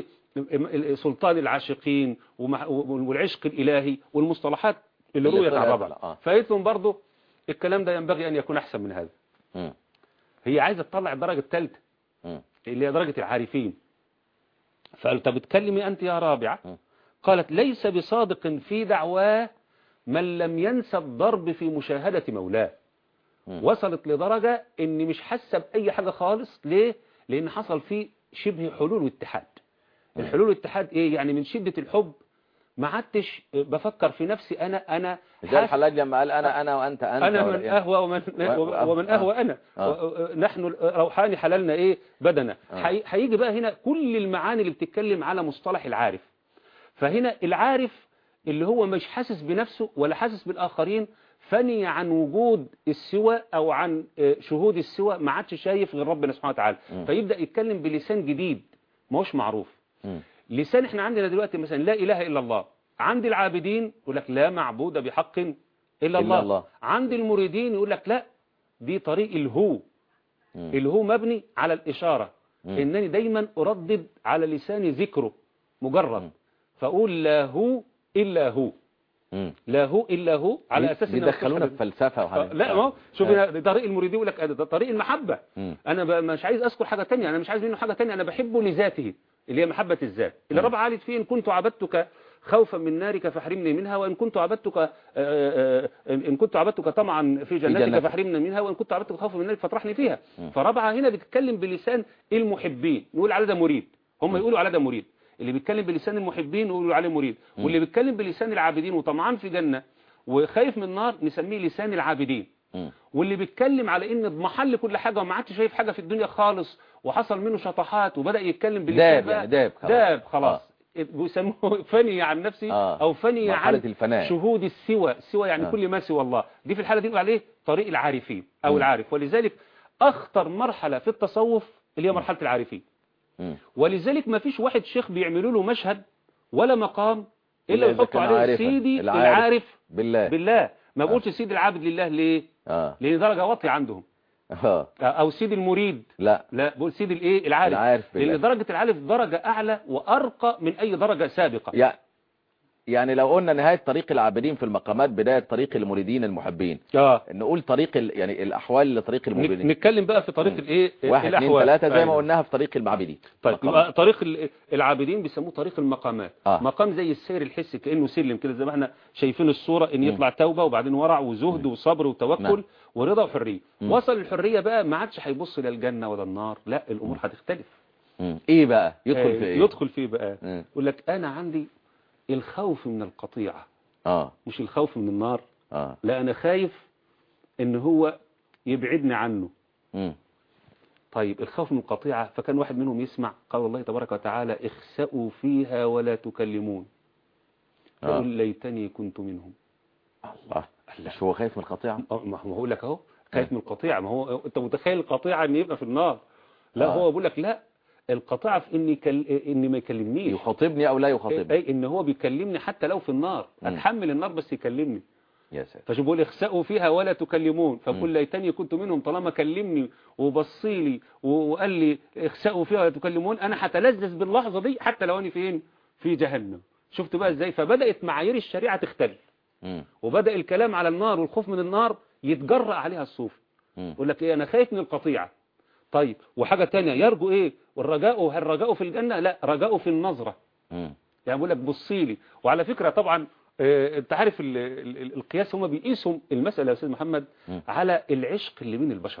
سلطان العاشقين والعشق الالهي والمصطلحات اللي رويت على بعضها. فايتهم برضه الكلام ده ينبغي ان يكون احسن من هذا. م. هي عايزه تطلع الدرجه الثالثه اللي هي درجه العارفين. فقال طب اتكلمي انت يا رابعه. م. قالت ليس بصادق في دعواه من لم ينسى الضرب في مشاهدة مولاه. م. وصلت لدرجة ان مش حاسة بأي حاجة خالص. ليه؟ لان حصل فيه شبه حلول واتحاد. م. الحلول والاتحاد ايه؟ يعني من شدة الحب ما عدتش بفكر في نفسي انا انا زي الحلاج لما قال انا انا وانت انت انا من اهوى ومن ومن اهوى انا. آه. نحن روحاني حللنا ايه بدنا. هيجي بقى هنا كل المعاني اللي بتتكلم على مصطلح العارف. فهنا العارف اللي هو مش حاسس بنفسه ولا حاسس بالآخرين، فني عن وجود السوى أو عن شهود السوى، ما عادش شايف غير ربنا سبحانه وتعالى. م. فيبدأ يتكلم بلسان جديد ما هوش معروف. م. لسان احنا عندنا دلوقتي مثلا لا إله إلا الله. عند العابدين يقول لك لا معبود بحق إلا, إلا الله. الله. عند المريدين يقول لك لا دي طريق الهو. م. الهو مبني على الإشارة. م. إنني دايما أردد على لساني ذكره مجرد. م. فأقول لا هو إلا هو. مم. لا هو الا هو، على اساس ان بيدخلونا في فلسفه وحاجات. لا ما هو شوف هنا طريق المريد يقول لك ده طريق المحبه. مم. انا ب- مش عايز اذكر حاجه ثانيه، انا مش عايز منه حاجه ثانيه، انا بحبه لذاته اللي هي محبه الذات. اللي مم. رب عالت فيه ان كنت عبدتك خوفا من نارك فاحرمني منها، وان كنت عبدتك آه، آه، ان كنت عبدتك طمعا في جنتك جنتك. فاحرمني منها، وان كنت عبدتك خوفا من نارك فاطرحني فيها. مم. فرابعه هنا بتتكلم بلسان المحبين، نقول على ده مريد، هم مم. يقولوا على ده مريد. اللي بيتكلم بلسان المحبين يقولوا عليه مريد، مم. واللي بيتكلم بلسان العابدين وطمعان في جنه وخايف من النار نسميه لسان العابدين. مم. واللي بيتكلم على ان اضمحل كل حاجه وما عادش شايف حاجه في الدنيا خالص وحصل منه شطحات وبدا يتكلم بلسان داب بقى، يعني داب خلاص. داب خلاص بيسموه فني عن نفسي آه. او فني مرحلة عن الفناء. شهود السوى، السوى يعني آه. كل ما سوى الله. دي في الحاله دي نقول عليه طريق العارفين او مم. العارف. ولذلك اخطر مرحله في التصوف اللي هي مرحله العارفين. مم. ولذلك ما فيش واحد شيخ بيعملوا له مشهد ولا مقام إلا الا إذا يحطوا كان عليه عارفا. سيدي العارف. العارف بالله. بالله. ما آه. بقولش سيدي العابد لله ليه؟ اه لان درجه واطيه عندهم. اه او سيدي المريد، لا لا بقول سيدي الايه العارف. العارف بالله. لان درجه العارف درجه اعلى وارقى من اي درجه سابقه. يع- يعني لو قلنا نهاية طريق العابدين في المقامات بداية طريق المريدين المحبين، اه نقول طريق ال... يعني الأحوال لطريق نك- المريدين. نتكلم بقى في طريق مم. الايه واحد اثنين الاحوال. ثلاثة زي ما أيوة. قلناها في طريق المعبدين. طيب مقامات. يبقى طريق ال- العابدين بيسموه طريق المقامات. آه. مقام زي السير الحسي كأنه سلم كده زي ما احنا شايفين الصورة، ان يطلع توبة وبعدين ورع وزهد وصبر وتوكل نعم. ورضا وحرية. مم. وصل الحرية بقى ما عادش هيبص لا الجنة ولا النار، لا الامور هتختلف. مم. ايه بقى يدخل آه، في ايه؟ يدخل فيه بقى مم. يقول لك انا عندي الخوف من القطيعة، اه مش الخوف من النار، اه لا انا خايف ان هو يبعدني عنه. مم. طيب الخوف من القطيعة، فكان واحد منهم يسمع قال الله تبارك وتعالى اخسأوا فيها ولا تكلمون، آه. يقول ليتني كنت منهم. الله، مش هو خايف من القطيعة؟ أه، ما هو بقول لك اهو خايف من القطيعة. ما هو انت متخيل القطيعة ان يبقى في النار؟ لا آه. هو بيقول لك لا، القطيعة في اني كل... اني ما يكلمنيش، يخاطبني او لا يخاطبني؟ اي ان هو بيكلمني حتى لو في النار، مم. اتحمل النار بس يكلمني. يا ساتر. فشو بيقول اخسأوا فيها ولا تكلمون، مم. فقل ليتني كنت منهم، طالما كلمني وبصي لي وقال لي اخسأوا فيها ولا تكلمون انا هتلذذ باللحظة دي حتى لو اني فين في جهنم. شفت بقى ازاي؟ فبدأت معايير الشريعة تختلف، مم. وبدأ الكلام على النار والخوف من النار يتجرأ عليها الصوفي. مم. يقول لك ايه انا خايف من القطيعة. طيب وحاجة تانية يرجو ايه؟ والرجاء هل رجاء في الجنة؟ لا، رجاء في النظرة. مم. يعني بقول لك بصي لي. وعلى فكرة طبعا آه، انت عارف ال ال ال القياس هم بيقيسوا المسألة يا استاذ محمد مم. على العشق اللي بين البشر.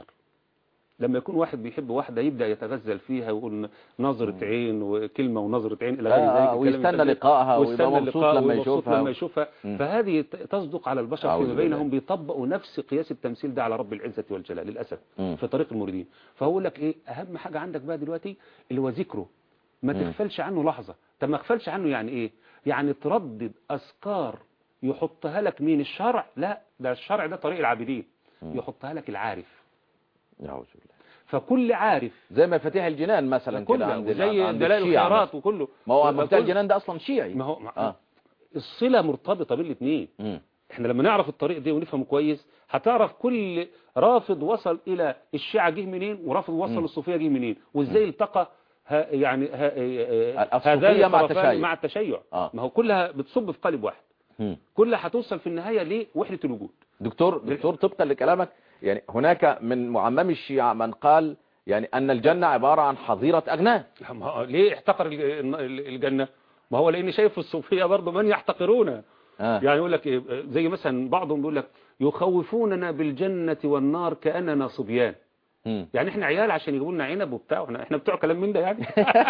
لما يكون واحد بيحب واحدة يبدأ يتغزل فيها ويقول نظرة عين وكلمة ونظرة عين إلى غير آه، ذلك. آه، الكلام ويستنى اللي بيتقال. لقائها ويبقى ويستنى مبسوط اللقاء لما ويبقى مبسوط يشوفها. لما يشوفها. مم. فهذه ت- تصدق على البشر أعوذ فيما بالله. بينهم، بيطبقوا نفس قياس التمثيل ده على رب العزة والجلال للأسف مم. في طريق المريدين. فهقول لك إيه أهم حاجة عندك بقى دلوقتي اللي هو ذكره، ما مم. تغفلش عنه لحظة. طب ما اغفلش عنه يعني إيه؟ يعني تردد أذكار يحطها لك مين؟ الشرع؟ لا، ده الشرع ده طريق العابدين. مم. يحطها لك العارف. أعوذ بالله. فكل عارف زي مفاتيح الجنان مثلا كده كله، عند وزي عند دلائل الشيعة الخيرات مثلاً. وكله. ما هو لما مفتاح كل- الجنان ده اصلا شيعي. ما هو اه الصلة مرتبطة بالاثنين. مم. احنا لما نعرف الطريق ده ونفهمه كويس هتعرف كل رافض وصل الى الشيعة جه منين، ورافض وصل مم. للصوفية جه منين، وازاي التقى ها يعني ها الصوفية هذان مع الطرفان التشيع. مع التشيع. آه. ما هو كلها بتصب في قالب واحد، مم. كلها هتوصل في النهاية لوحدة الوجود. دكتور دكتور طبقا لكلامك، يعني هناك من معمم الشيعة من قال يعني ان الجنة عبارة عن حظيرة اغنام. ما هو ليه احتقر ال- ال- الجنة؟ ما هو لاني شايف في الصوفية برضه من يحتقرونه. آه. يعني يقول لك إيه، زي مثلا بعضهم بيقول لك يخوفوننا بالجنة والنار كأننا صبيان. مم. يعني احنا عيال عشان يجيبوا لنا عنب وبتاع، واحنا احنا بتوع كلام من ده يعني.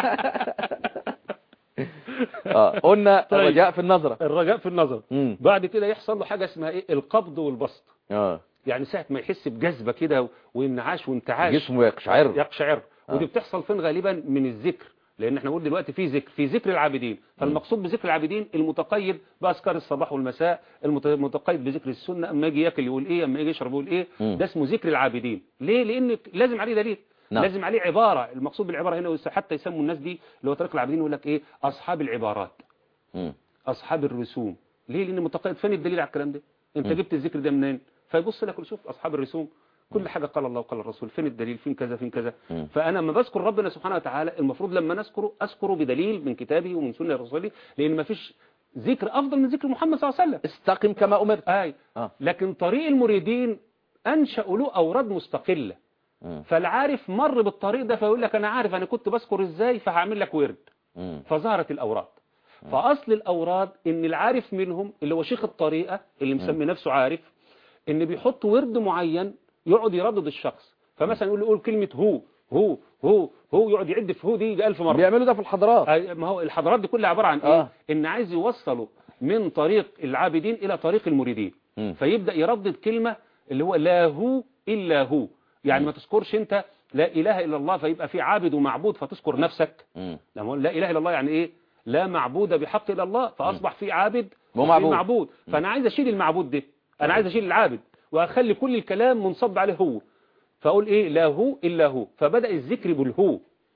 اه قلنا طيب. الرجاء في النظرة. الرجاء في النظر. مم. بعد كده يحصل له حاجة اسمها ايه؟ القبض والبسط. اه يعني ساعة ما يحس بجذبة كده وانعاش وانتعاش جسمه يقشعر. يقشعر. آه. ودي بتحصل فين غالبا؟ من الذكر. لان احنا نقول دلوقتي في ذكر، في ذكر العابدين. فالمقصود بذكر العابدين المتقيد باذكار الصباح والمساء، المت- المتقيد بذكر السنه، اما يجي ياكل يقول ايه، اما يجي يشرب يقول ايه. مم. ده اسمه ذكر العابدين. ليه؟ لان لازم عليه دليل. نعم. لازم عليه عباره. المقصود بالعباره هنا حتى يسموا الناس دي اللي هو طريق العابدين يقول لك ايه؟ اصحاب العبارات، مم. اصحاب الرسوم. ليه؟ لان متقيد. فين الدليل على الكلام ده؟ انت مم. جبت الذكر ده منين؟ فيبص لك شوف اصحاب الرسوم كل حاجة قال الله وقال الرسول، فين الدليل؟ فين كذا فين كذا. مم. فأنا لما بذكر ربنا سبحانه وتعالى المفروض لما نذكره أذكره بدليل من كتابه ومن سنة رسوله، لأن ما فيش ذكر افضل من ذكر محمد صلى الله عليه وسلم. استقم كما امرت. اي آه. لكن طريق المريدين انشأوا له اوراد مستقله. مم. فالعارف مر بالطريق ده فيقول لك انا عارف انا كنت بذكر ازاي فهعمل لك ورد. مم. فظهرت الاوراد. فاصل الاوراد ان العارف منهم اللي هو شيخ الطريقه اللي مسمي نفسه عارف ان بيحط ورد معين يقعد يردد الشخص. فمثلا يقول له قول كلمه هو هو هو هو يقعد يعد في هو دي ألف مره. بيعملوا ده في الحضارات. ما هو الحضارات دي كلها عباره عن ايه؟ آه. ان عايز يوصله من طريق العابدين الى طريق المريدين. م. فيبدا يردد كلمه اللي هو لا هو الا هو، يعني م. ما تذكرش انت لا اله الا الله فيبقى في عابد ومعبود فتذكر نفسك. م. لما لا اله الا الله يعني ايه؟ لا معبود بحق الا الله فاصبح في عابد وفي معبود. فانا عايز اشيل المعبود ده، انا عايز اشيل العابد واخلي كل الكلام منصب عليه هو، فاقول ايه؟ لا هو الا هو. فبدا الذكر بالهو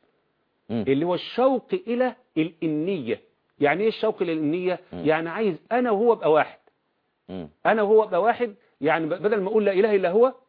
م. اللي هو الشوق الى الانيه. يعني ايه الشوق الى الانيه؟ م. يعني عايز انا وهو ابقى واحد. م. انا وهو ابقى واحد، يعني بدل ما اقول لا اله الا هو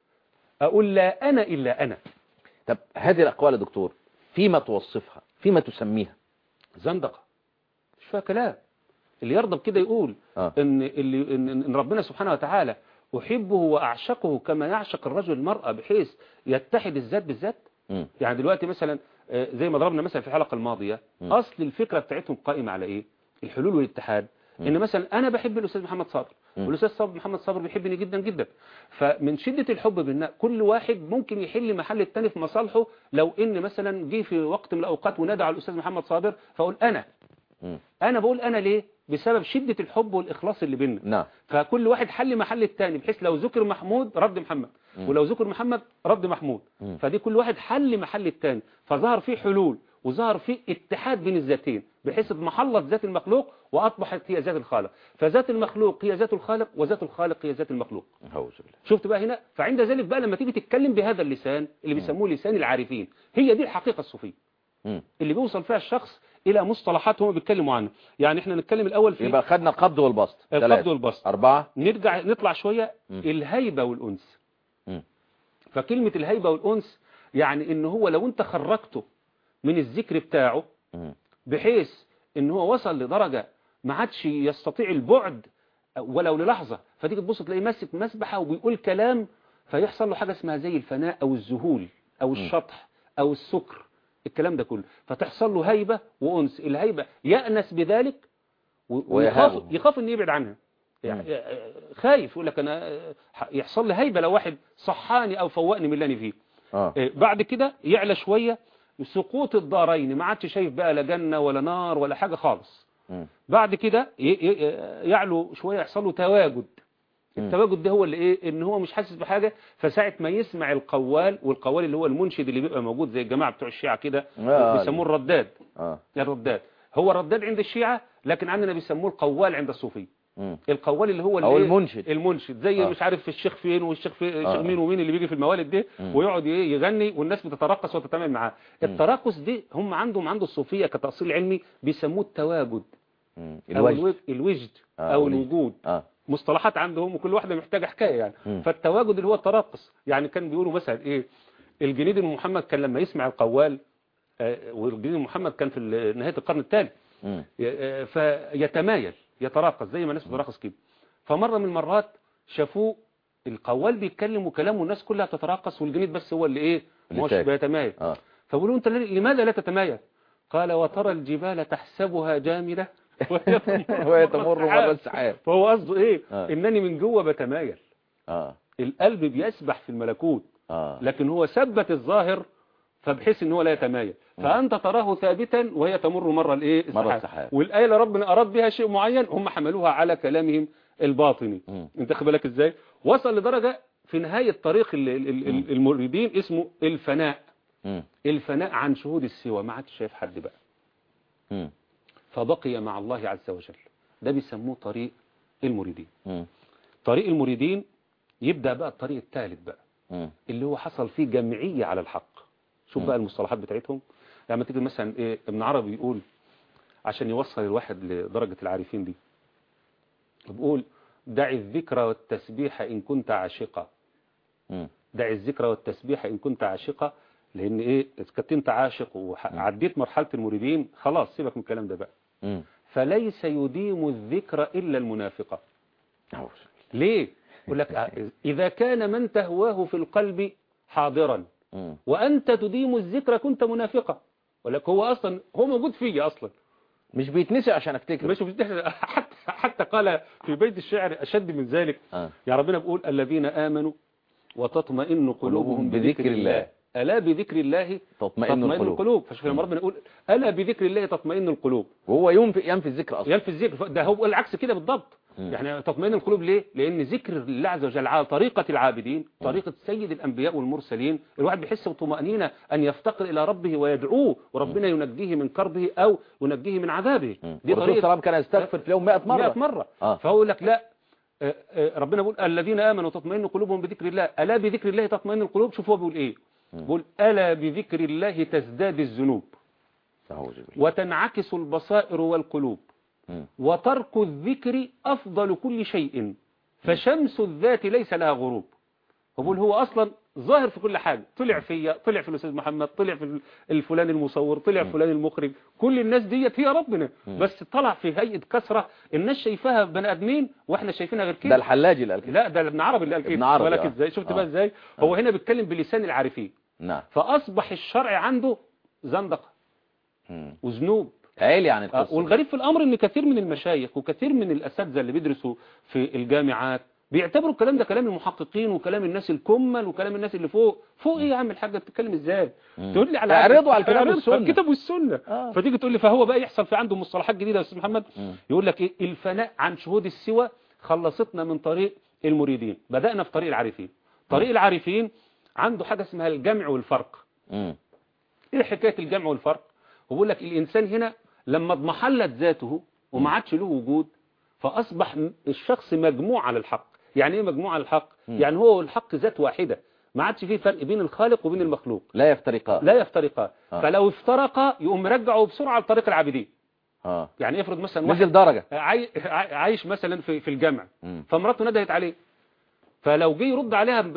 اقول لا انا الا انا. طب هذه الاقوال يا دكتور فيما توصفها، فيما تسميها؟ زندقه، مش فيها كلام. اللي يرضى بكده يقول آه. ان اللي ان ربنا سبحانه وتعالى احبه واعشقه كما يعشق الرجل المرأة بحيث يتحد الذات بالذات. م. يعني دلوقتي مثلا زي ما ضربنا مثلا في الحلقه الماضيه م. اصل الفكره بتاعتهم قائمه على ايه؟ الحلول والاتحاد. م. ان مثلا انا بحب الاستاذ محمد صابر والاستاذ صابر محمد صابر بيحبني جدا جدا، فمن شده الحب بيننا كل واحد ممكن يحل محل الثاني في مصالحه. لو ان مثلا جه في وقت من الاوقات ونادى على الاستاذ محمد صابر فاقول انا م. انا بقول انا ليه؟ بسبب شده الحب والاخلاص اللي بيننا. نعم. فكل واحد حل محل الثاني بحيث لو ذكر محمود رد محمد م. ولو ذكر محمد رد محمود. م. فدي كل واحد حل محل الثاني، فظهر فيه حلول وظهر فيه اتحاد بين الذاتين بحيث محلت ذات المخلوق واصبحت هي ذات الخالق. فذات المخلوق هي ذات الخالق وذات الخالق هي ذات المخلوق. شفت بقى هنا؟ فعند ذلك بقى لما تيجي تتكلم بهذا اللسان اللي بيسموه لسان العارفين، هي دي الحقيقه الصوفيه اللي بيوصل فيها الشخص الى مصطلحات هم بيتكلموا عنها. يعني احنا نتكلم الاول في يبقى خدنا القبض والبسط، القبض والبسط. أربعة. نرجع نطلع شويه م. الهيبه والانس. م. فكلمه الهيبه والانس يعني ان هو لو انت خرجته من الذكر بتاعه م. بحيث ان هو وصل لدرجه ما عادش يستطيع البعد ولو للحظه، فتيجي تبص تلاقيه ماسك مسبحه وبيقول كلام فيحصل له حاجه اسمها زي الفناء او الذهول او الشطح او السكر، الكلام ده كله، فتحصل له هيبة وأنس. الهيبة يأنس بذلك ويخاف يخاف ان يبعد عنها، يعني خايف يقول لك انا يحصل لي هيبة لو واحد صحاني او فوقني من اللي انا فيه. آه. بعد كده يعلى شوية سقوط الدارين، ما عادش شايف بقى لا جنة ولا نار ولا حاجة خالص. م. بعد كده يعلو شوية يحصل له تواجد. التواجد ده هو اللي ايه؟ ان هو مش حاسس بحاجه، فساعه ما يسمع القوال، والقوال اللي هو المنشد اللي بيبقى موجود زي الجماعه بتوع الشيعه كده آه بيسموه الرداد. اه الرداد هو الرداد عند الشيعه، لكن عندنا بيسموه القوال عند الصوفيه. القوال اللي هو اللي او المنشد المنشد زي آه. مش عارف الشيخ فين والشيخ فين آه. مين ومين اللي بيجي في الموالد دي م. ويقعد يغني والناس بتترقص وتتمام معاه. الترقص دي هم عندهم عند الصوفيه كتأصيل علمي بيسموه التواجد م. او الوجد, الوجد آه. او الوجود. آه. مصطلحات عندهم وكل واحدة محتاجة حكاية يعني. م. فالتواجد اللي هو الترقص، يعني كان بيقولوا مثلا ايه؟ الجنيد محمد كان لما يسمع القوال آه والجنيد محمد كان في نهاية القرن الثالث آه فيتمايل يتراقص زي ما الناس بتراقص كده. فمرة من المرات شافوه القوال بيتكلم وكلامه الناس كلها تتراقص والجنيد بس هو اللي ايه؟ مش بيتمايل. آه. فبيقولوا انت لماذا لا تتمايل؟ قال وترى الجبال تحسبها جامدة وهي تمر مر السحاب. فهو قصده ايه؟ آه. انني من جوه بتمايل. اه القلب بيسبح في الملكوت. آه. لكن هو ثبت الظاهر فبحيث ان هو لا يتمايل. فانت تراه ثابتا وهي تمر مر الايه؟ السحاب. السحاب. والايه اللي ربنا اراد بها شيء معين هم حملوها على كلامهم الباطني. م. انت خد بالك ازاي؟ وصل لدرجه في نهايه طريق المريدين اسمه الفناء. م. الفناء عن شهود السوى، ما عادش شايف حد بقى. م. فبقي مع الله عز وجل. ده بيسموه طريق المريدين. م. طريق المريدين يبدأ بقى الطريق الثالث بقى م. اللي هو حصل فيه جمعية على الحق. شوف م. بقى المصطلحات بتاعتهم. لما تيجي مثلا ايه ابن عربي يقول عشان يوصل الواحد لدرجة العارفين دي، بيقول دع الذكر والتسبيح إن كنت عاشقا. م. دع الذكر والتسبيح إن كنت عاشقا، لأن إيه كنت أنت عاشق وعديت مرحلة المريدين خلاص سيبك من الكلام ده بقى. م. فليس يديم الذكر إلا المنافقة. ليه؟ يقول لك إذا كان من تهواه في القلب حاضرا وأنت تديم الذكر كنت منافقة. ولك هو أصلا هو موجود فيه أصلا، مش بيتنسي عشان افتكر، مش بيتنسي. حتى حتى قال في بيت الشعر أشد من ذلك. آه. يا ربنا بيقول الذين آمنوا وتطمئن قلوبهم بذكر الله ألا بذكر الله تطمئن القلوب, القلوب. فشوف لما ربنا يقول ألا بذكر الله تطمئن القلوب، وهو ينفي ينفي الذكر أصلا، ينفي الذكر. ده هو العكس كده بالضبط. مم. يعني تطمئن القلوب ليه؟ لأن ذكر الله عز وجل على طريقة العابدين، طريقة سيد الأنبياء والمرسلين، الواحد بيحس بطمأنينة أن يفتقر إلى ربه ويدعوه وربنا ينجيه من كربه أو ينجيه من عذابه. مم. دي طريقة السلام كان يستغفر في اليوم مئة مرة مئة مرة. آه. فهو لك لا، ربنا بيقول الذين آمنوا تطمئن قلوبهم بذكر الله ألا بذكر الله تطمئن القلوب. شوف هو بيقول إيه؟ بيقول ألا بذكر الله تزداد الذنوب وتنعكس البصائر والقلوب وترك الذكر أفضل كل شيء فشمس الذات ليس لها غروب. بيقول هو أصلا ظاهر في كل حاجة، طلع فيا، طلع في الأستاذ محمد، طلع في الفلان المصور، طلع في فلان المخرج، كل الناس ديت هي ربنا، بس طلع في هيئة كسرة الناس شايفاها بني آدمين واحنا شايفينها غير كده. ده الحلاجي اللي قال كده. لا ده ابن عربي اللي قال كده. ابن عربي ولكن آه. ازاي شفت آه. بقى ازاي آه. هو هنا بيتكلم بلسان العارفين. نعم. فأصبح الشرع عنده زندقة وذنوب عالي عن القصة. والغريب في الأمر ان كثير من المشايخ وكثير من الأساتذة اللي بيدرسوا في الجامعات بيعتبروا الكلام ده كلام المحققين وكلام الناس الكمل وكلام الناس اللي فوق. فوق ايه يا عم الحاج بتتكلم ازاي؟ تقول لي على اعرضوا على الكتاب والسنة. الكتاب والسنة. آه. فتيجي تقول لي فهو بقى يحصل في عنده مصطلحات جديدة يا استاذ محمد. مم. يقول لك ايه الفناء عن شهود السوى خلصتنا من طريق المريدين، بدأنا في طريق العارفين. طريق مم. العارفين عنده حاجة اسمها الجمع والفرق. مم. ايه حكاية الجمع والفرق؟ وبقول لك الانسان هنا لما اضمحلت ذاته وما عادش له وجود فأصبح الشخص مجموع على الحق. يعني ايه مجموع على الحق؟ م. يعني هو الحق ذات واحدة، ما عادش فيه فرق بين الخالق وبين المخلوق، لا يفترقا لا يفترقا. آه. فلو افترقا يقوم مرجعه بسرعة لطريق العابدين. آه. يعني افرض مثلا نزل درجة عاي... عايش مثلا في في الجامع فمراته ندهت عليه، فلو جه يرد عليها ب...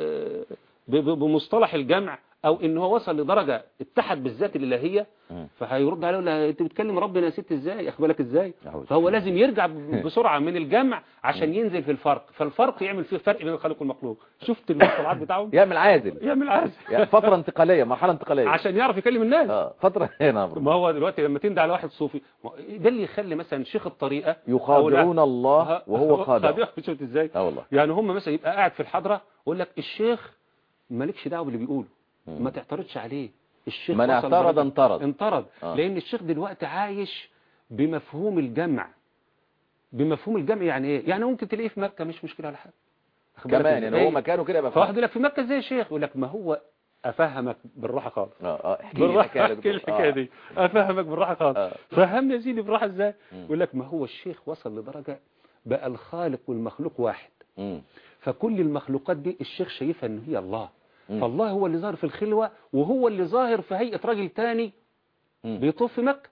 ب... بمصطلح الجمع او ان هو وصل لدرجة اتحد بالذات الالهية م. فهيرد عليه يقول انت بتكلم ربنا يا ست ازاي، اخد بالك ازاي؟ فهو لازم يرجع بسرعة من الجمع عشان ينزل في الفرق، فالفرق يعمل فيه فرق بين الخالق والمخلوق. شفت المصطلحات بتاعهم؟ يعمل عازل يعمل عازل يعني فترة انتقالية، مرحلة انتقالية عشان يعرف يكلم الناس. اه فترة هنا. ما هو دلوقتي لما تندى على واحد صوفي ده اللي يخلي مثلا شيخ الطريقة يخادعون الله وهو خادع. شفت ازاي؟ اه والله. يعني هم مثلا يبقى قاعد في الحضرة يقول لك الشيخ مالكش دعوه باللي بيقوله، ما تعترضش عليه. الشيخ من اعترض انطرد انطرد آه. لان الشيخ دلوقتي عايش بمفهوم الجمع. بمفهوم الجمع يعني ايه؟ يعني ممكن تلاقيه في مكة مش مشكلة ولا حاجه كمان، يعني هو مكانه كده يبقى. فواحد يقول لك في مكة ازاي يا شيخ؟ يقول لك ما هو افهمك بالراحه خالص. اه اه احكي لي احكي الحكايه دي افهمك بالراحه خالص. آه. فهمني يا سيدي بالراحه ازاي؟ يقول لك ما هو الشيخ وصل لدرجه بقى الخالق والمخلوق واحد. م. فكل المخلوقات دي الشيخ شايفها ان هي الله. م. فالله هو اللي ظاهر في الخلوة وهو اللي ظاهر في هيئة راجل تاني بيطوف في مكة.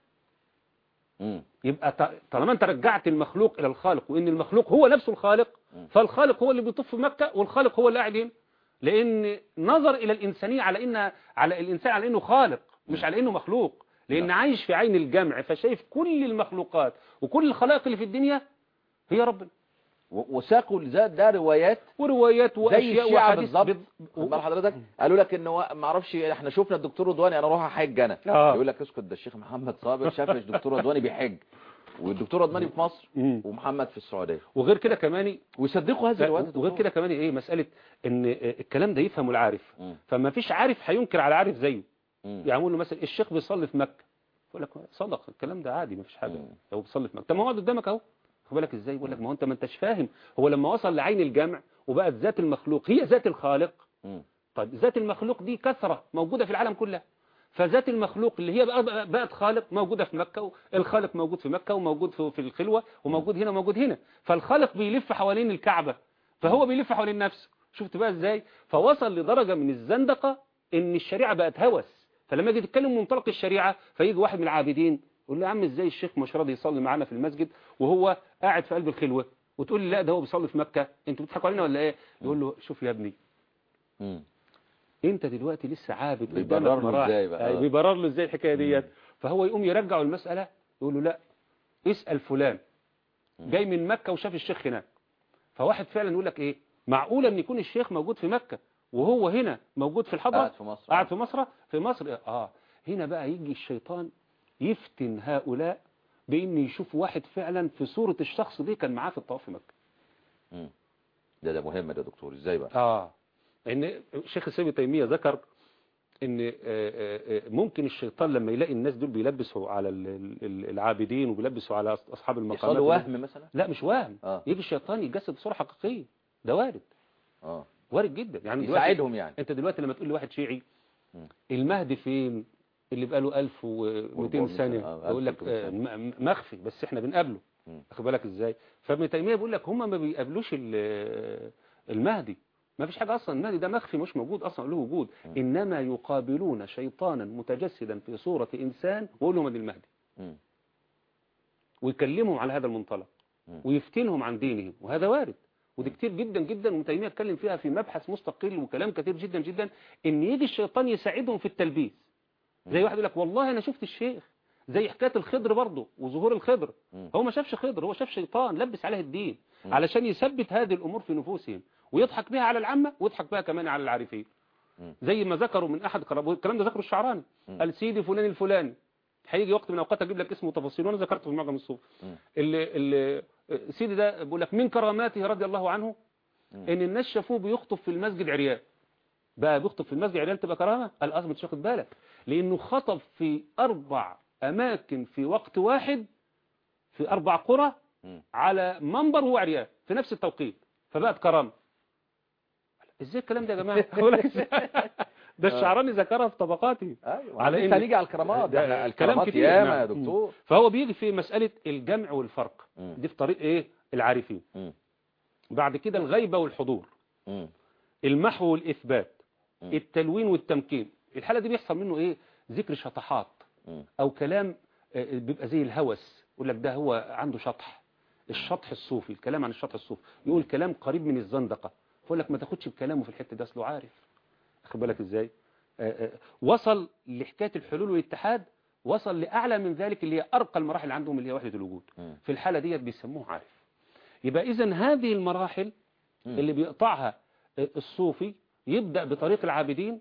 م. يبقى طالما انت رجعت المخلوق الى الخالق وان المخلوق هو نفسه الخالق، م. فالخالق هو اللي بيطوف في مكة والخالق هو اللي قاعد هنا. لان نظر الى الانسانية على ان على الانسان على انه خالق مش على انه مخلوق، لان عايش في عين الجمع فشايف كل المخلوقات وكل الخلائق اللي في الدنيا هي ربنا. وساقوا لذات ده روايات وروايات واشياء وحديث بالضبط. بال حضرتك قالوا لك انه ما اعرفش احنا شفنا الدكتور رضواني انا اروح احج انا. آه. يقول لك اسكت ده الشيخ محمد صابر شاف الدكتور رضواني بيحج والدكتور رضواني في مصر ومحمد في السعوديه. وغير كده كمان ويصدقوا هذه الروايات. وغير كده كمان ايه مساله ان الكلام ده يفهمه العارف، فما فيش عارف هينكر على عارف زيه. يعني يقول له مثلا الشيخ بيصلي في مكه يقول لك صدق الكلام ده عادي ما فيش حاجه هو بيصلي في مكه. طب ما هو قاعد قدامك اهو. خد بالك ازاي؟ يقول لك ما هو انت ما انتش فاهم. هو لما وصل لعين الجمع وبقت ذات المخلوق هي ذات الخالق. م. طيب ذات المخلوق دي كثرة موجودة في العالم كله، فذات المخلوق اللي هي بقى بقت خالق موجودة في مكة، والخالق موجود في مكة وموجود في الخلوة وموجود هنا وموجود هنا. فالخالق بيلف حوالين الكعبة فهو بيلف حوالين نفسه. شفت بقى ازاي؟ فوصل لدرجة من الزندقة ان الشريعة بقت هوس. فلما يجي تتكلم من منطلق الشريعة فيجي واحد من العابدين يقول له يا عم ازاي الشيخ مش راضي يصلي معانا في المسجد وهو قاعد في قلب الخلوة، وتقول لي لا ده هو بيصلي في مكة، انتوا بتضحكوا علينا ولا ايه؟ يقول له شوف يا ابني م. انت دلوقتي لسه عابد بيبرر له ازاي بقى؟ بيبرر له ازاي الحكايه ديت؟ فهو يقوم يرجعوا المسألة يقول له لا اسأل فلان جاي من مكة وشاف الشيخ هناك. فواحد فعلا يقول لك ايه، معقولة ان يكون الشيخ موجود في مكة وهو هنا موجود في الحضرة، قاعد في مصر قاعد في مصر في مصر اه هنا بقى يجي الشيطان يفتن هؤلاء بان يشوف واحد فعلا في صورة الشخص دي كان معاه في الطواف في مكة. مم. ده ده مهم ده دكتور، ازاي بقى؟ اه ان الشيخ الإسلام ابن تيمية ذكر ان ممكن الشيطان لما يلاقي الناس دول بيلبسوا على العابدين وبيلبسوا على اصحاب المقامات، يحصلوا وهم مثلا؟ لا مش وهم، آه. يجي الشيطان يتجسد بصورة حقيقية، ده وارد. اه وارد جدا. يعني يساعدهم يعني. انت دلوقتي لما تقول لواحد شيعي م. المهدي فين اللي بقاله ألف ومئتين سنة، آه. يقول لك آه مخفي بس احنا بنقابله. واخد بالك ازاي؟ فابن تيمية بيقول لك هم ما بيقابلوش المهدي، ما فيش حاجة أصلا، المهدي ده مخفي مش موجود أصلا له وجود، م. إنما يقابلون شيطانا متجسدا في صورة إنسان ويقول لهم دي المهدي، م. ويكلمهم على هذا المنطلق، م. ويفتنهم عن دينهم، وهذا وارد. ودي كتير جدا جدا، وابن تيمية اتكلم فيها في مبحث مستقل وكلام كتير جدا جدا، إن يجي الشيطان يساعدهم في التلبيس. زي واحد يقول لك والله أنا شفت الشيخ، زي حكاية الخضر برضه وظهور الخضر، م. هو ما شافش خضر، هو شاف شيطان لبس عليه الدين، م. علشان يثبت هذه الأمور في نفوسهم ويضحك بها على العامة ويضحك بها كمان على العارفين. زي ما ذكروا من أحد قرابه، الكلام ده ذكره الشعراني، قال سيدي فلان الفلاني هيجي وقت من أوقات أجيب لك اسمه وتفاصيله، وأنا ذكرته في المعجم الصوفي. اللي اللي سيدي ده بيقول لك من كراماته رضي الله عنه إن الناس شافوه بيخطب في المسجد عريان. بقى بيخطب في المسجد عريان تبقى كرامة؟ قال أصلا مش واخد بالك، لأنه خطب في أربع أماكن في وقت واحد، في أربع قرى على منبر هو عريان في نفس التوقيت، فبقت كرامة. ازاي الكلام ده يا جماعه؟ ده الشعراني ذكرها في طبقاته. ايوه على ان هنيجي على الكرامات، ده الكلام كتير ياما يا دكتور. فهو بيجي في مسألة الجمع والفرق، م. دي في طريق ايه العارفين. م. بعد كده الغيبة والحضور، م. المحو والإثبات، م. التلوين والتمكين. الحالة دي بيحصل منه ايه؟ ذكر شطحات، م. او كلام بيبقى زي الهوس، يقول لك ده هو عنده شطح، الشطح الصوفي، الكلام عن الشطح الصوفي، يقول كلام قريب من الزندقة، فقول لك ما تاخدش بكلامه في الحته ده اصله عارف. اخد بالك ازاي؟ آآ آآ وصل لحكايه الحلول والاتحاد، وصل لاعلى من ذلك اللي هي ارقى المراحل عندهم اللي هي وحده الوجود. م. في الحاله ديت بيسموه عارف. يبقى اذا هذه المراحل م. اللي بيقطعها الصوفي، يبدا بطريق العابدين،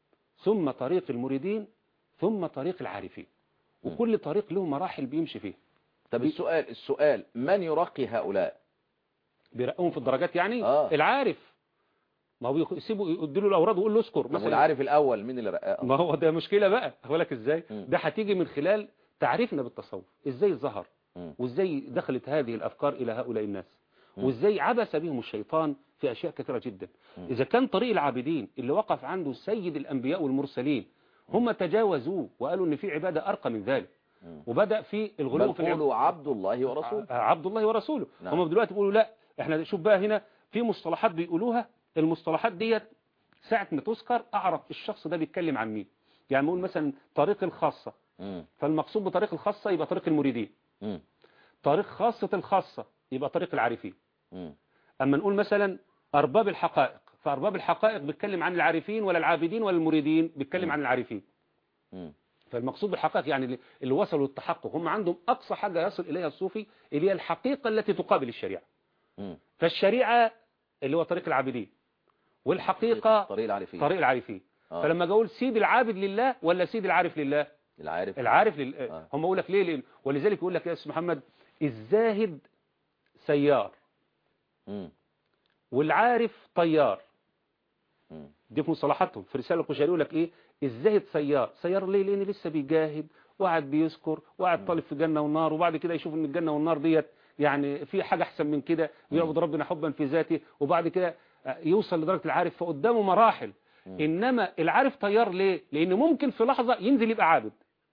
ثم طريق المريدين، ثم طريق العارفين، وكل طريق له مراحل بيمشي فيها. طب السؤال السؤال من يرقي هؤلاء؟ بيرقوهم في الدرجات يعني؟ آه. العارف. ما هو يسيبوا يدوا له الاوراد ويقول له اذكر مثلا. العارف الاول مين اللي رقاه؟ ما هو ده مشكله بقى، اقول لك ازاي؟ م. ده هتيجي من خلال تعريفنا بالتصوف، ازاي ظهر، م. وازاي دخلت هذه الافكار الى هؤلاء الناس، م. وازاي عبث بهم الشيطان في اشياء كثيره جدا. م. اذا كان طريق العابدين اللي وقف عنده سيد الانبياء والمرسلين، هم تجاوزوه وقالوا ان في عباده ارقى من ذلك، م. وبدا في الغلو في العبد. عبد الله ورسوله. عبد الله ورسوله. نعم. هم دلوقتي بيقولوا لا، احنا شوف بقى هنا في مصطلحات بيقولوها، المصطلحات ديت ساعة ما تذكر أعرف الشخص ده بيتكلم عن مين. يعني نقول مثلا طريق الخاصة، م. فالمقصود بطريق الخاصة يبقى طريق المريدين. م. طريق خاصة الخاصة يبقى طريق العارفين. م. أما نقول مثلا أرباب الحقائق، فأرباب الحقائق بيتكلم عن العارفين ولا العابدين ولا المريدين، بيتكلم م. عن العارفين. م. فالمقصود بالحقائق يعني اللي وصلوا للتحقق، هم عندهم أقصى حاجة يصل إليها الصوفي اللي هي الحقيقة التي تقابل الشريعة. م. فالشريعة اللي هو طريق العابدين، والحقيقة طريق العارفين. طريق العارفين. آه. فلما اقول سيد العابد لله ولا سيد العارف لله؟ العارف العارف لله. آه. هم يقول لك ليه ليه ولذلك يقول لك يا استاذ محمد الزاهد سيار، م. والعارف طيار. م. دي في مصطلحاتهم في رسالة القشيري، يقول لك ايه الزاهد سيار. سيار ليه؟ لان لسه بيجاهد وقعد بيذكر وقعد طالب في جنة والنار، وبعد كده يشوف ان الجنة والنار ديت يعني في حاجة احسن من كده، ويعبد ربنا حبا في ذاته، وبعد كده يوصل لدرجة العارف، فقدامه مراحل. م. إنما العارف طيار ليه؟ لأنه ممكن في لحظة ينزل يبقى عابد.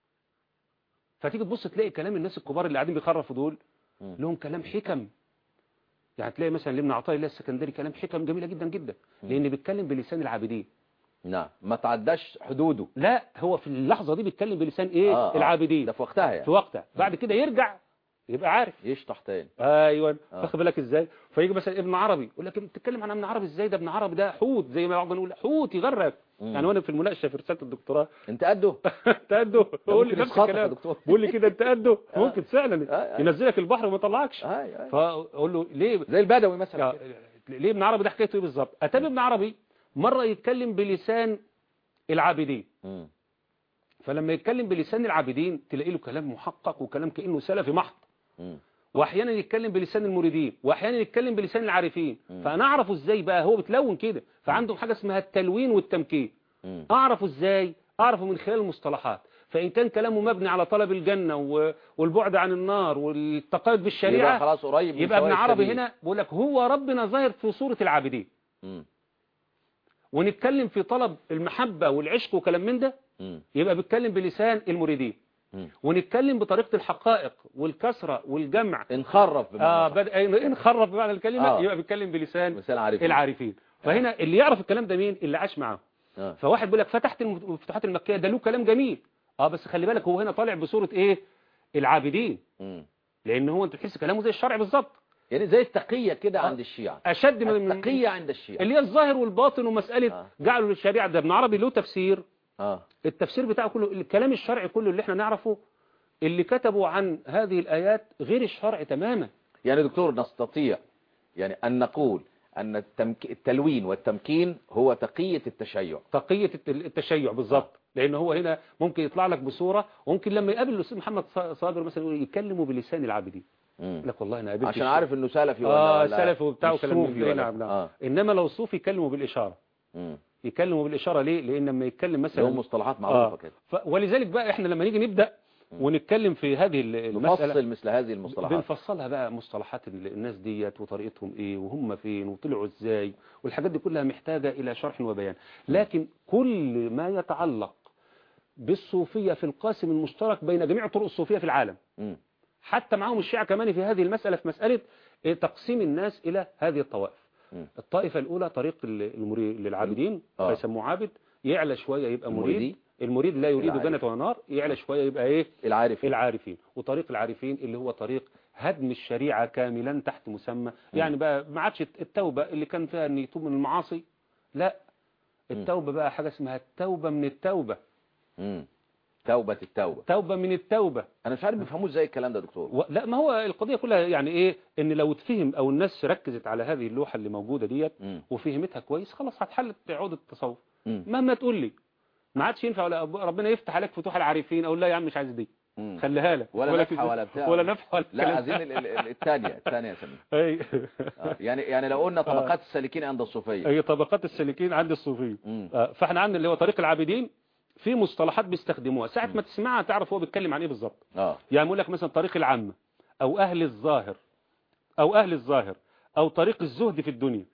فتيجي تبص تلاقي كلام الناس الكبار اللي قاعدين بيخرفوا دول م. لهم كلام حكم. يعني تلاقي مثلا لابن عطاء الله السكندري كلام حكم جميلة جدا جدا، لأن بيتكلم بلسان العابدين. نعم، ما تعداش حدوده. لا، هو في اللحظة دي بيتكلم بلسان ايه؟ آه العابدين. ده في وقتها يعني. في وقتها. بعد كده يرجع يبقى عارف يشطح تاني. ايوه آه. واخد بالك ازاي. فيجي مثلا ابن عربي يقول لك بتتكلم عن ابن عربي ازاي، ده ابن عربي ده حوت زي ما بعضنا نقول حوت يغرق. مم. يعني وانا في المناقشه في رساله الدكتوراه انت قده انت قده بقول لي ممكن نفس يسخطك يا الكلام، دكتور. بقول لي كده انت قده آه. ممكن فعلا آه، آه. ينزلك البحر وما يطلعكش. آه، آه. فاقول له ليه زي البدوي مثلا آه، كده. ليه ابن عربي ده حكايته ايه بالظبط. اتى ابن عربي مره يتكلم بلسان العابدين، مم. فلما يتكلم بلسان العابدين تلاقي له كلام محقق وكلام كانه سلفي محض، مم. واحيانا يتكلم بلسان المريدين واحيانا يتكلم بلسان العارفين. مم. فانا اعرفه ازاي بقى، هو بتلون كده، فعندهم حاجه اسمها التلوين والتمكين. مم. اعرفه ازاي؟ اعرفه من خلال المصطلحات. فان كان كلامه مبني على طلب الجنه و- والبعد عن النار والتقيد بالشريعه يبقى خلاص قريب من يبقى ابن سواء عربي السبيل. هنا بيقول لك هو ربنا ظاهر في صوره العابدين. مم. ونتكلم في طلب المحبه والعشق وكلام من ده مم. يبقى بيتكلم بلسان المريدين. مم. ونتكلم بطريقه الحقائق والكسره والجمع انخرف اه بمعنى صح. بدأ ان خرف بمعنى الكلمه آه. يبقى بيتكلم بلسان مثال عارفين. العارفين. فهنا اللي يعرف الكلام ده مين؟ اللي عاش معاه. آه. فواحد بيقول لك فتحت المفتوحات المكيه ده له كلام جميل، اه بس خلي بالك هو هنا طالع بصوره ايه؟ العابدين، مم. لان هو انت تحس كلامه زي الشرع بالظبط، يعني زي التقية كده آه. عند الشيعة. اشد من التقية عند الشيعة اللي هي الظاهر والباطن ومساله آه. جعلوا للشريعه. ده ابن عربي له تفسير، اه التفسير بتاعه كله الكلام الشرعي كله اللي احنا نعرفه اللي كتبوا عن هذه الايات غير الشرع تماما. يعني دكتور نستطيع يعني أن نقول أن التمك... التلوين والتمكين هو تقية التشيع. تقية التشيع بالظبط. لأن هو هنا ممكن يطلع لك بصورة، وممكن لما يقابل الأستاذ محمد صابر مثلا يكلموا بلسان العابدين. مم. لك والله أنا قابلت عشان عارف إنه سلفي ولا آه ولا سلفي وبتاع وكلام من ده. نعم نعم. آه. إنما لو الصوفي يكلموا بالإشارة. مم. يكلموا بالإشارة ليه؟ لأن لما يتكلم مثلا لهم مصطلحات معروفة آه. كده. ف... ولذلك بقى إحنا لما نيجي نبدأ ونتكلم في هذه المسألة نفصل مثل هذه المصطلحات، بنفصلها بقى مصطلحات الناس ديت وطريقتهم ايه وهم فين وطلعوا ازاي، والحاجات دي كلها محتاجة الى شرح وبيان. لكن كل ما يتعلق بالصوفية في القاسم المشترك بين جميع طرق الصوفية في العالم، م. حتى معهم الشيعة كمان في هذه المسألة، في مسألة تقسيم الناس الى هذه الطوائف. م. الطائفة الاولى طريق المريد للعابدين آه. فيسموه عابد، يعلى شوية يبقى مريد. المريد. المريد لا يريد جنة ونار، يعلى شوية يبقى ايه؟ العارفين. العارفين. وطريق العارفين اللي هو طريق هدم الشريعة كاملا تحت مسمى م. يعني بقى ما عادش التوبة اللي كان فيها ان يتوب من المعاصي، لا التوبة بقى حاجة اسمها التوبة من التوبة. امم توبة التوبة، توبة من التوبة. انا مش عارف بيفهموه ازاي الكلام ده دكتور. و... لا ما هو القضية كلها يعني ايه، ان لو تفهم او الناس ركزت على هذه اللوحة اللي موجودة ديت وفهمتها كويس خلاص هتحل عقدة التصوف. م. مهما تقول لي ما عادش ينفع ولا ربنا يفتح عليك فتوح العارفين اقول لا يا عم مش عايز دي، مم. خليها لك ولا نفحة ولا بتاع ولا نفحة ولا لا عايزين الثانيه الثانيه يا سمير. آه. يعني يعني لو قلنا طبقات السالكين عند الصوفيه، اي طبقات السالكين عند الصوفيه. آه. فاحنا عندنا اللي هو طريق العابدين في مصطلحات بيستخدموها ساعه ما تسمعها تعرف هو بيتكلم عن ايه بالظبط. اه يعني يقول لك مثلا طريق العامه او اهل الظاهر او اهل الظاهر او طريق الزهد في الدنيا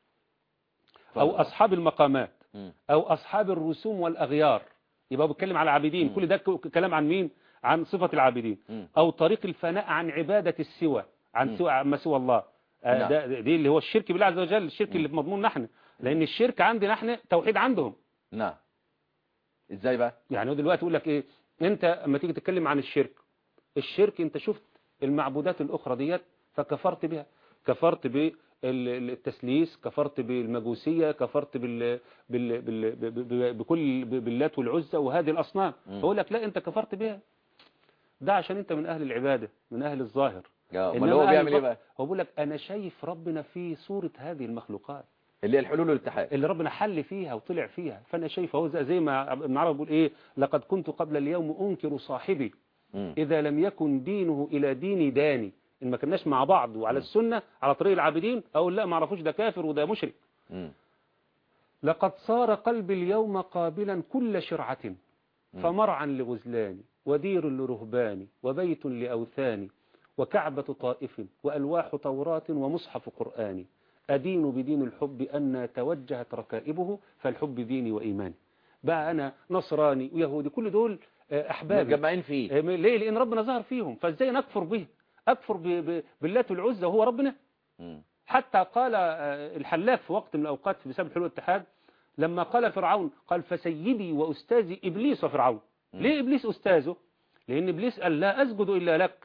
او اصحاب المقامات م. او اصحاب الرسوم والاغيار، يبقى بيتكلم على العابدين. م. كل ده كلام عن مين؟ عن صفة العابدين. م. او طريق الفناء عن عبادة السوى، عن سوى ما سوى الله. آه ده دي اللي هو الشرك بالله عز وجل، الشرك م. اللي في مضمون نحن، لان الشرك عندنا نحن توحيد عندهم. نعم. ازاي بقى؟ يعني هو دلوقتي يقول لك ايه، انت اما تيجي تتكلم عن الشرك، الشرك انت شفت المعبودات الاخرى ديت فكفرت بها، كفرت ب التسليس، كفرت بالمجوسية، كفرت بال... بال... بال... بكل باللات والعزى وهذه الأصنام. بقول لك لا انت كفرت بها، ده عشان انت من أهل العبادة من أهل الظاهر. انما هو بيعمل ايه بقى؟ هو بيقول لك انا شايف ربنا في صورة هذه المخلوقات اللي هي الحلول والاتحاد اللي ربنا حل فيها وطلع فيها، فانا شايف هو زي ما ابن عربي بيقول ايه، لقد كنت قبل اليوم انكر صاحبي م. اذا لم يكن دينه الى ديني داني، إن ما كناش مع بعض وعلى السنة على طريق العابدين أقول لا ما عرفوش ده كافر وده مشرك. م. لقد صار قلبي اليوم قابلا كل شرعة فمرعا لغزلان ودير لرهبان وبيت لأوثان وكعبة طائف وألواح توراة ومصحف قرآن أدين بدين الحب أن توجهت ركائبه فالحب ديني وإيماني. بقى أنا نصراني ويهودي كل دول أحبابي مجمعين فيه. ليه؟ لأن ربنا ظهر فيهم، فازاي نكفر به؟ أكفر باللات والعزى وهو ربنا. م. حتى قال الحلاف في وقت من الأوقات بسبب حلول الاتحاد لما قال فرعون قال فسيدي وأستاذي إبليس وفرعون. م. ليه إبليس أستاذه؟ لأن إبليس قال لا أسجد إلا لك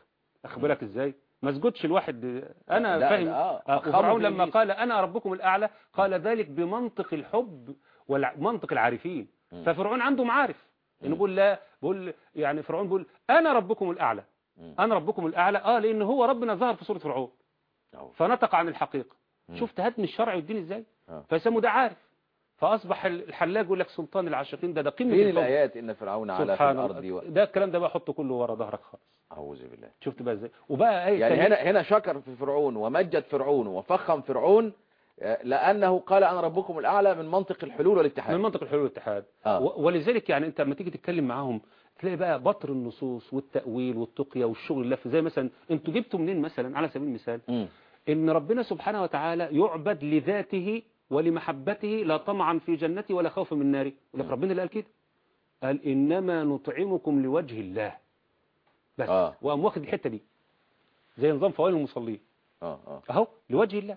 اخد بالك ازاي؟ ما سجدش الواحد انا لا، فاهم. لا، آه، خبط وفرعون لما إبليس. قال انا ربكم الاعلى قال ذلك بمنطق الحب ومنطق العارفين. مم. ففرعون عنده معارف انه مم. بيقول لا بيقول يعني فرعون بيقول انا ربكم الاعلى. مم. انا ربكم الاعلى اه لان هو ربنا ظهر في سوره فرعون أو. فنطق عن الحقيقه. مم. شفت هدم الشرع والدين ازاي؟ آه. فسموا ده عارف. فاصبح الحلاج يقول لك سلطان العاشقين ده ده قمه فين الحب. الآيات إن فرعون على في سبحان الأرض الله و... ده الكلام ده بقى حطه كله ورا ظهرك خالص. أعوذ بالله. شفت بقى ازاي؟ وبقى ايه يعني تانية؟ هنا هنا شكر في فرعون ومجد فرعون وفخم فرعون آه، لأنه قال أنا ربكم الأعلى من منطق الحلول والاتحاد. من منطق الحلول والاتحاد. آه. و- ولذلك يعني انت لما تيجي تتكلم معاهم تلاقي بقى بطر النصوص والتأويل والتقية والشغل اللف زي مثلا انتوا جبتوا منين مثلا على سبيل المثال مم. ان ربنا سبحانه وتعالى يعبد لذاته ولمحبته لا طمعا في جنته ولا خوفا من ناره. لك ربنا اللي قال كده قال انما نطعمكم لوجه الله بس. آه. وقام واخد الحتة دي زي نظام فوائد المصلين آه آه. اهو لوجه الله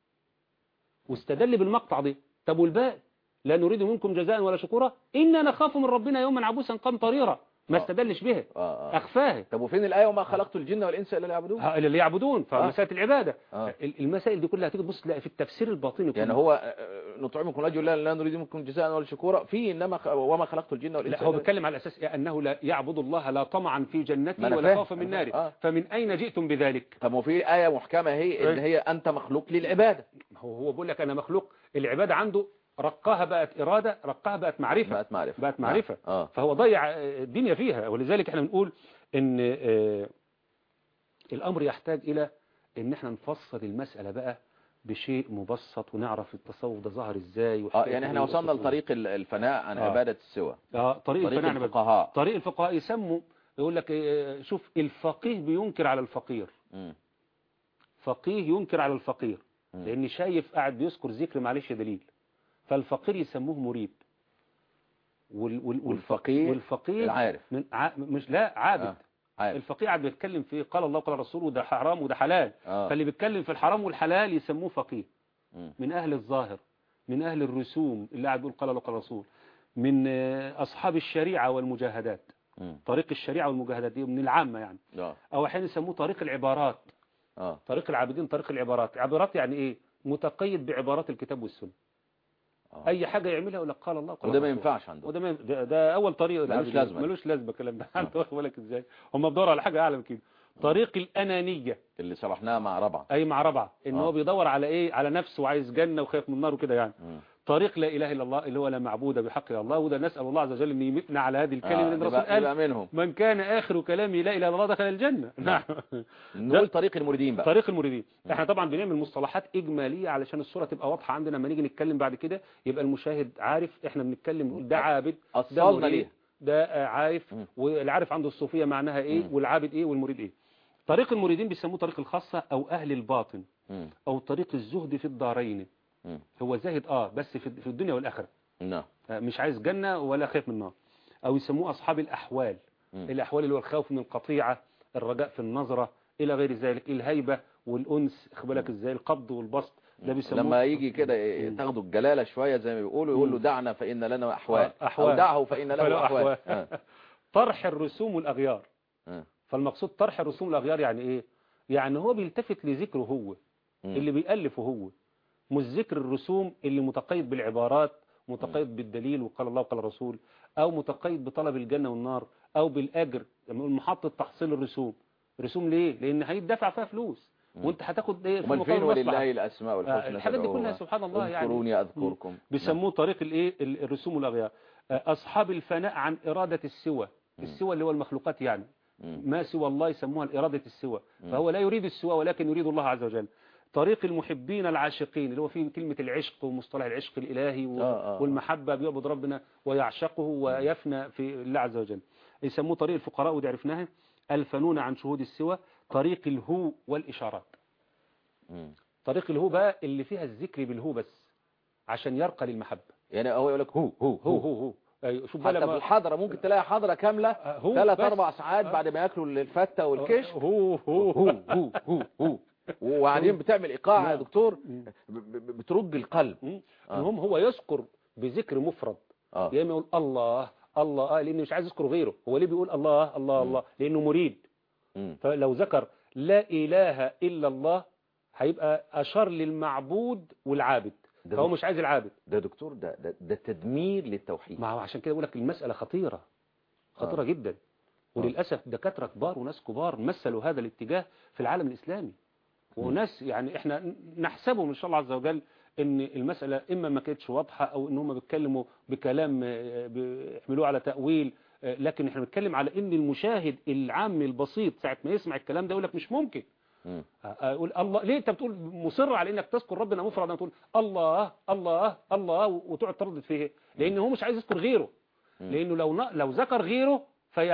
واستدل بالمقطع ده. طب والباقي لا نريد منكم جزاء ولا شكورا إنا نخاف من ربنا يوما عبوسا قمطريرا ما آه. استدلش بها آه آه. أخفاه طب وفين الآية وما خلقت الجن والإنس إلا ليعبدون؟ ها، اللي يعبدون فمسائل العبادة. آه. المسائل دي كلها هتيجي تبص تلاقي في التفسير الباطني كله. يعني هو آه، نطعمكم لوجه الله لا نريد منكم جزاء ولا شكورا في إنما خ... وما خلقت الجن والإنس لا هو إلا- بيتكلم على أساس أنه لا يعبد الله لا طمعا في ما جنته أنا ولا فاهم. خوفا من أنا فاهم. ناره. آه. فمن أين جئتم بذلك؟ طب وفي آية محكمة هي اللي هي أنت مخلوق للعبادة. هو هو بيقول لك أنا مخلوق العبادة عنده رقاها بقت إرادة رقاها بقت معرفة بقت معرفة. بقت معرفة. آه. آه. فهو ضيع الدنيا فيها. ولذلك احنا بنقول ان آه، الامر يحتاج الى ان احنا نفصل المسألة بقى بشيء مبسط ونعرف التصوف ده ظهر ازاي. اه يعني احنا وصلنا لطريق ال- الفناء عن آه. عبادة السوى. اه طريق, طريق الفناء. الفقهاء. طريق الفقهاء يسموا يقول لك آه، شوف الفقيه بينكر على الفقير. مم. فقيه ينكر على الفقير مم. لان شايف قاعد بيذكر ذكر معلش دليل. فالفقير يسموه مريب. وال وال والفقيه والفقير العارف. من ع... مش لا عابد. آه. عارف. الفقيه قاعد بيتكلم في قال الله وقال الرسول وده حرام وده حلال. آه. فاللي بيتكلم في الحرام والحلال يسموه فقيه. مم. من أهل الظاهر من أهل الرسوم اللي قاعد بيقول قال الله وقال الرسول من آه، أصحاب الشريعة والمجاهدات. مم. طريق الشريعة والمجاهدات دي من العامة يعني. آه. أو أحيانا يسموه طريق العبارات. آه. طريق العابدين طريق العبارات. عبارات يعني إيه؟ متقيد بعبارات الكتاب والسنة. آه. أي حاجة يعملها يقول لك قال الله وقال وده ما الرسول. ينفعش عنده. وده ما ده, ده اول طريق ملوش العابدين. لازمة. ملوش لازمه الكلام ده. آه. انت واخد بالك ازاي؟ هم بيدوروا على حاجه اعلى من كده. طريق الانانيه اللي شرحناها مع ربعة. اي مع ربعه ان آه. هو بيدور على ايه؟ على نفسه وعايز جنه وخايف من النار وكده يعني. مم. طريق لا اله الا الله اللي هو لا معبود بحق الا الله. وده نسال الله عز وجل ان يمتنا على هذه الكلمه آه. لان الرسول نبقى, نبقى قال منهم. من كان اخر كلامه لا اله الا الله دخل الجنه. نعم. نقول طريق المريدين بقى. طريق المريدين. احنا طبعا بنعمل مصطلحات اجماليه علشان الصوره تبقى واضحه عندنا لما نيجي نتكلم بعد كده يبقى المشاهد عارف احنا بنتكلم نقول ده عابد ده أصلنا مريد ليه. ده آه، عارف. مم. والعارف عنده الصوفيه معناها ايه مم. والعابد ايه والمريد ايه. طريق المريدين بيسموه طريق الخاصه او اهل الباطن مم. او طريق الزهد في الدارين. مم. هو زاهد اه بس في في الدنيا والاخره. نعم. آه، مش عايز جنه ولا خايف من النار. او يسموه اصحاب الاحوال. مم. الاحوال اللي هو الخوف من القطيعه الرجاء في النظره الى غير ذلك الهيبه والانس خد بالك ازاي القبض والبسط ده بيسموه لما يجي كده مم. تاخدوا الجلالة شوية زي ما بيقولوا يقول له مم. دعنا فإن لنا أحوال. آه، أحوال. أو دعه فإن له فله أحوال. أحوال. آه. طرح الرسوم والاغيار. آه. فالمقصود طرح الرسوم والاغيار يعني ايه؟ يعني هو بيلتفت لذكره هو مم. اللي بيألفه هو مش ذكر الرسوم اللي متقيد بالعبارات متقيد بالدليل وقال الله وقال الرسول او متقيد بطلب الجنة والنار او بالاجر لما نقول محطة تحصيل الرسوم. رسوم ليه؟ لان هيدفع فيها فلوس وانت هتاخد ايه في ومن فين مقابل ولله مصلحة. الأسماء والحسنى الحاجات دي كلها فادعوها. سبحان الله يعني اذكروني أذكركم. بيسموه طريق الايه ال- الرسوم والاغيار. اصحاب الفناء عن إرادة السوى. السوى اللي هو المخلوقات يعني مم. ما سوى الله يسموها الإرادة السوى. مم. فهو لا يريد السوى ولكن يريد الله عز وجل. طريق المحبين العاشقين اللي هو فيه كلمة العشق ومصطلح العشق الإلهي و- آه آه. والمحبة بيعبد ربنا ويعشقه ويفنى في الله عز وجل. يسموه طريق الفقراء ودي عرفناها. الفنون عن شهود السوى. طريق الهو والإشارات. مم. طريق الهو بقى اللي فيها الذكر بالهو بس عشان يرقى للمحبة. يعني هو يقول لك هو هو هو هو هو أيوة، شوف بقى حتى في لما الحضرة ممكن تلاقي حضرة كاملة آه، هو ثلاث بس. أربع ساعات آه. بعد ما ياكلوا الفتة والكش هو هو هو هو هو هو وبعدين بتعمل إيقاع يا نعم. دكتور ب- ب- بترج القلب. مم. آه. المهم هو يذكر بذكر مفرد. آه. يا اما يقول الله الله آه لانه مش عايز يذكر غيره. هو ليه بيقول الله الله الله؟ لانه مريد مم. فلو ذكر لا إله إلا الله هيبقى أشار للمعبود والعابد، ده فهو دكتور. مش عايز العابد. ده دكتور ده ده, ده تدمير للتوحيد. ما هو عشان كده بقول لك المسألة خطيرة خطيرة آه. جدا. وللأسف دكاترة كبار وناس كبار مثلوا هذا الاتجاه في العالم الإسلامي، وناس يعني احنا نحسبهم ان شاء الله عز وجل ان المسألة اما ما كانتش واضحة او ان هم بيتكلموا بكلام بيحملوه على تأويل، لكن احنا بنتكلم على ان المشاهد العام البسيط ساعة ما يسمع الكلام ده يقول لك مش ممكن. مم. اقول الله ليه انت بتقول مصر على انك تذكر ربنا مفردا تقول الله الله الله وتقعد تردد فيه؟ لان هو مش عايز يذكر غيره، لانه لو لو ذكر غيره في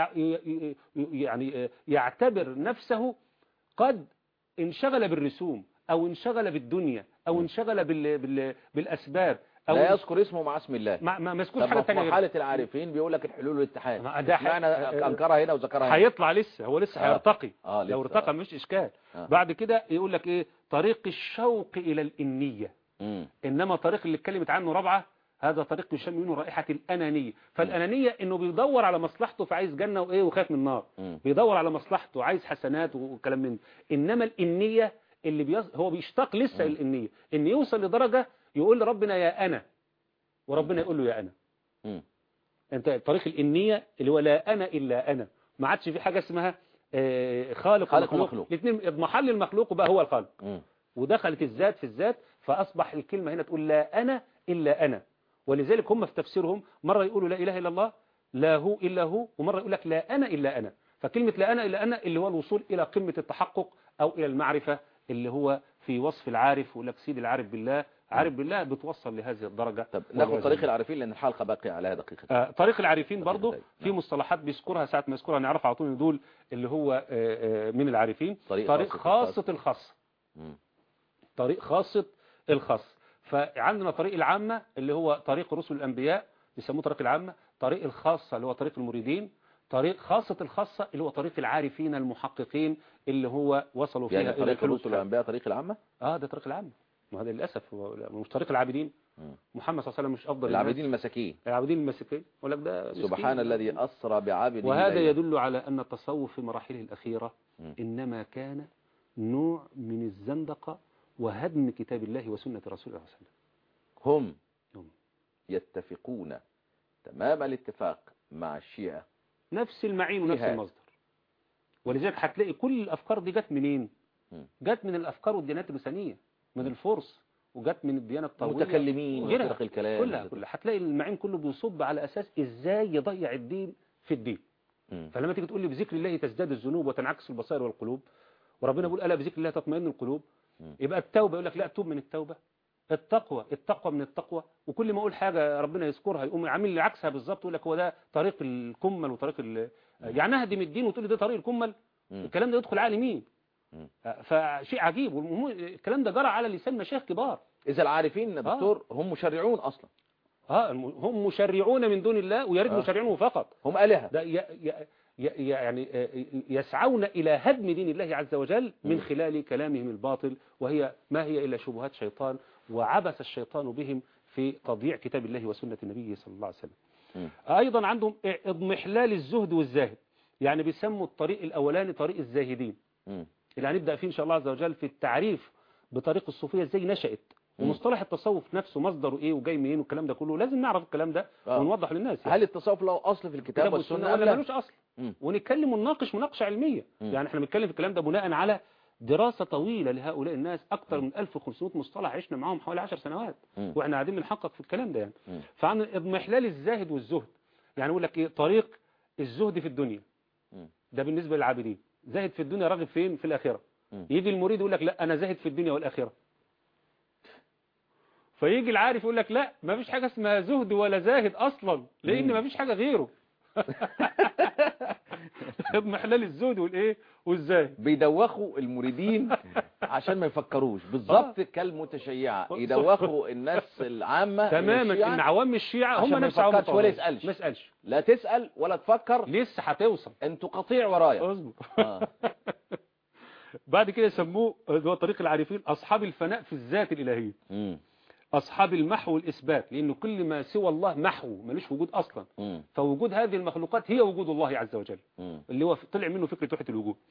يعني يعتبر نفسه قد انشغل بالرسوم او انشغل بالدنيا او انشغل بال... بال... بالاسباب او لا يذكر اسمه مع اسم الله. ما ما يذكرش طب حاجه في ثانيه. مرحله العارفين بيقول لك الحلول والاتحاد، ما ده ح- معنى انكرها هنا وذكرها هنا. هيطلع لسه، هو لسه آه. هيرتقي. آه لو لسه. ارتقى آه. مش اشكال. آه. بعد كده يقول لك ايه طريق الشوق الى الانيه. مم. انما طريق اللي اتكلمت عنه رابعه هذا طريق يشم منه رائحه الانانيه. فالانانيه انه بيدور على مصلحته فعايز جنه وايه وخايف من النار. مم. بيدور على مصلحته عايز حسنات وكلام من ده. انما الانيه اللي بيص... هو بيشتاق لسه الانيه ان يوصل لدرجه يقول لربنا يا انا، وربنا يقول له يا انا. مم. انت طريق الانيه اللي هو لا انا الا انا، ما عادش في حاجه اسمها آه، خالق, خالق ومخلوق. ومخلوق. الاثنين اضمحل المخلوق وبقى هو الخالق. مم. ودخلت الذات في الذات فاصبح الكلمه هنا تقول لا انا الا انا. ولذلك هم في تفسيرهم مره يقولوا لا اله الا الله لا هو الا هو، ومره يقول لك لا انا الا انا. فكلمه لا انا الا انا اللي هو الوصول الى قمه التحقق او الى المعرفه اللي هو في وصف العارف. ويقول لك سيد العارف بالله، عارف بالله بتوصل لهذه الدرجه. طب ناخد طريق العارفين لان الحلقه باقيه عليها دقيقه. آه طريق العارفين دقيقة برضه دقيقة. في مصطلحات بيذكرها ساعه ما يذكرها نعرف على طول دول اللي هو آه آه من العارفين. طريق طريق خاصة خاصه الخاص. مم. طريق خاصة الخاص. فعندنا طريق العامة اللي هو طريق رسل الأنبياء بيسموه طريق العامة، طريق الخاصة اللي هو طريق المريدين، طريق خاصة الخاصة اللي هو طريق العارفين المحققين اللي هو وصلوا فيها يعني إلى طريق الحلول. رسل الانبياء طريق العامه. اه ده طريق العامة. ما هذا للأسف هو مش طريق العابدين. مم. محمد صلى الله عليه وسلم مش أفضل العابدين المساكين. العابدين المسيحيين ولا ده مسكين. سبحان الذي اسرى بعبده. وهذا ليلا. يدل على أن التصوف في مراحله الأخيرة مم. إنما كان نوع من الزندقة وهدم كتاب الله وسنة رسول الله صلى الله عليه وسلم. هم هم. يتفقون تمام الاتفاق مع الشيعة نفس المعين ونفس جهاد. المصدر. ولذلك هتلاقي كل الأفكار دي جت منين؟ مم. جت من الأفكار والديانات الوثنية من الفرس، وجت من الديانة الطاوية متكلمين وغيرها. وطرق الكلام كلها كلها هتلاقي المعين كله بيصب على أساس إزاي يضيع الدين في الدين. مم. فلما تيجي تقول لي بذكر الله تزداد الذنوب وتنعكس البصائر والقلوب، وربنا بيقول ألا بذكر الله تطمئن القلوب، مم. يبقى التوبة يقول لك لا توب من التوبة، التقوى التقوى من التقوى، وكل ما اقول حاجة ربنا يذكرها يقوم عامل لي عكسها بالظبط يقول لك هو ده طريق الكمل وطريق ال... يعني اهدم الدين وتقول لي ده طريق الكمل. مم. الكلام ده يدخل عقل مين؟ مم. فشيء عجيب. والمهم الكلام ده جرى على لسان مشايخ كبار. إذا العارفين يا دكتور هم مشرعون أصلا. اه هم مشرعون من دون الله ويا ريت آه. مشرعونه فقط. هم آلهة. ده ي... ي... ي... يعني يسعون إلى هدم دين الله عز وجل من خلال كلامهم الباطل، وهي ما هي إلا شبهات شيطان، وعبث الشيطان بهم في تضييع كتاب الله وسنة النبي صلى الله عليه وسلم. مم. أيضا عندهم اضمحلال الزهد والزاهد، يعني بيسموا الطريق الأولاني طريق الزاهدين، مم. اللي هنبدأ فيه إن شاء الله عز وجل في التعريف بطريق الصوفية ازاي نشأت، ومصطلح التصوف نفسه مصدره ايه وجاي منين والكلام ده كله لازم نعرف الكلام ده آه. ونوضح للناس. يعني. هل التصوف له أصل في الكتاب والسنة ولا ملوش أصل؟ مم. ونتكلم ونناقش مناقشة علمية. مم. يعني احنا بنتكلم في الكلام ده بناء على دراسة طويلة لهؤلاء الناس، أكثر من ألف وخمسمائة مصطلح عشنا معاهم حوالي عشر سنوات مم. واحنا قاعدين بنحقق في الكلام ده. يعني مم. فعن اضمحلال الزاهد والزهد، يعني يقول لك ايه طريق الزهد في الدنيا، مم. ده بالنسبة للعابدين. زاهد في الدنيا راغب فين؟ في الآخرة. مم. يجي المريد يقول لك لا أنا زاهد في الدنيا والآخرة، فيجي العارف يقول لك لا ما فيش حاجة اسمها زهد ولا زاهد أصلا، لأن ما فيش حاجة غيره. اضمحلال الزهد والايه والزاهد. بيدوخوا المريدين عشان ما يفكروش بالظبط كالمتشيعة، يدوخوا الناس العامة تماما. ان عوام الشيعة هم نفس عوام الشيعة ولا يسألش ما يسألش، لا تسأل ولا تفكر، لسه هتوصل انتوا قطيع ورايا. اصبر. آه. بعد كده يسموه هو طريق العارفين أصحاب الفناء في الذات الإلهية، مم. أصحاب المحو والإثبات، لأنه كل ما سوى الله محو ملوش وجود أصلا. مم. فوجود هذه المخلوقات هي وجود الله عز وجل، مم. اللي هو طلع منه فكرة وحدة الوجود.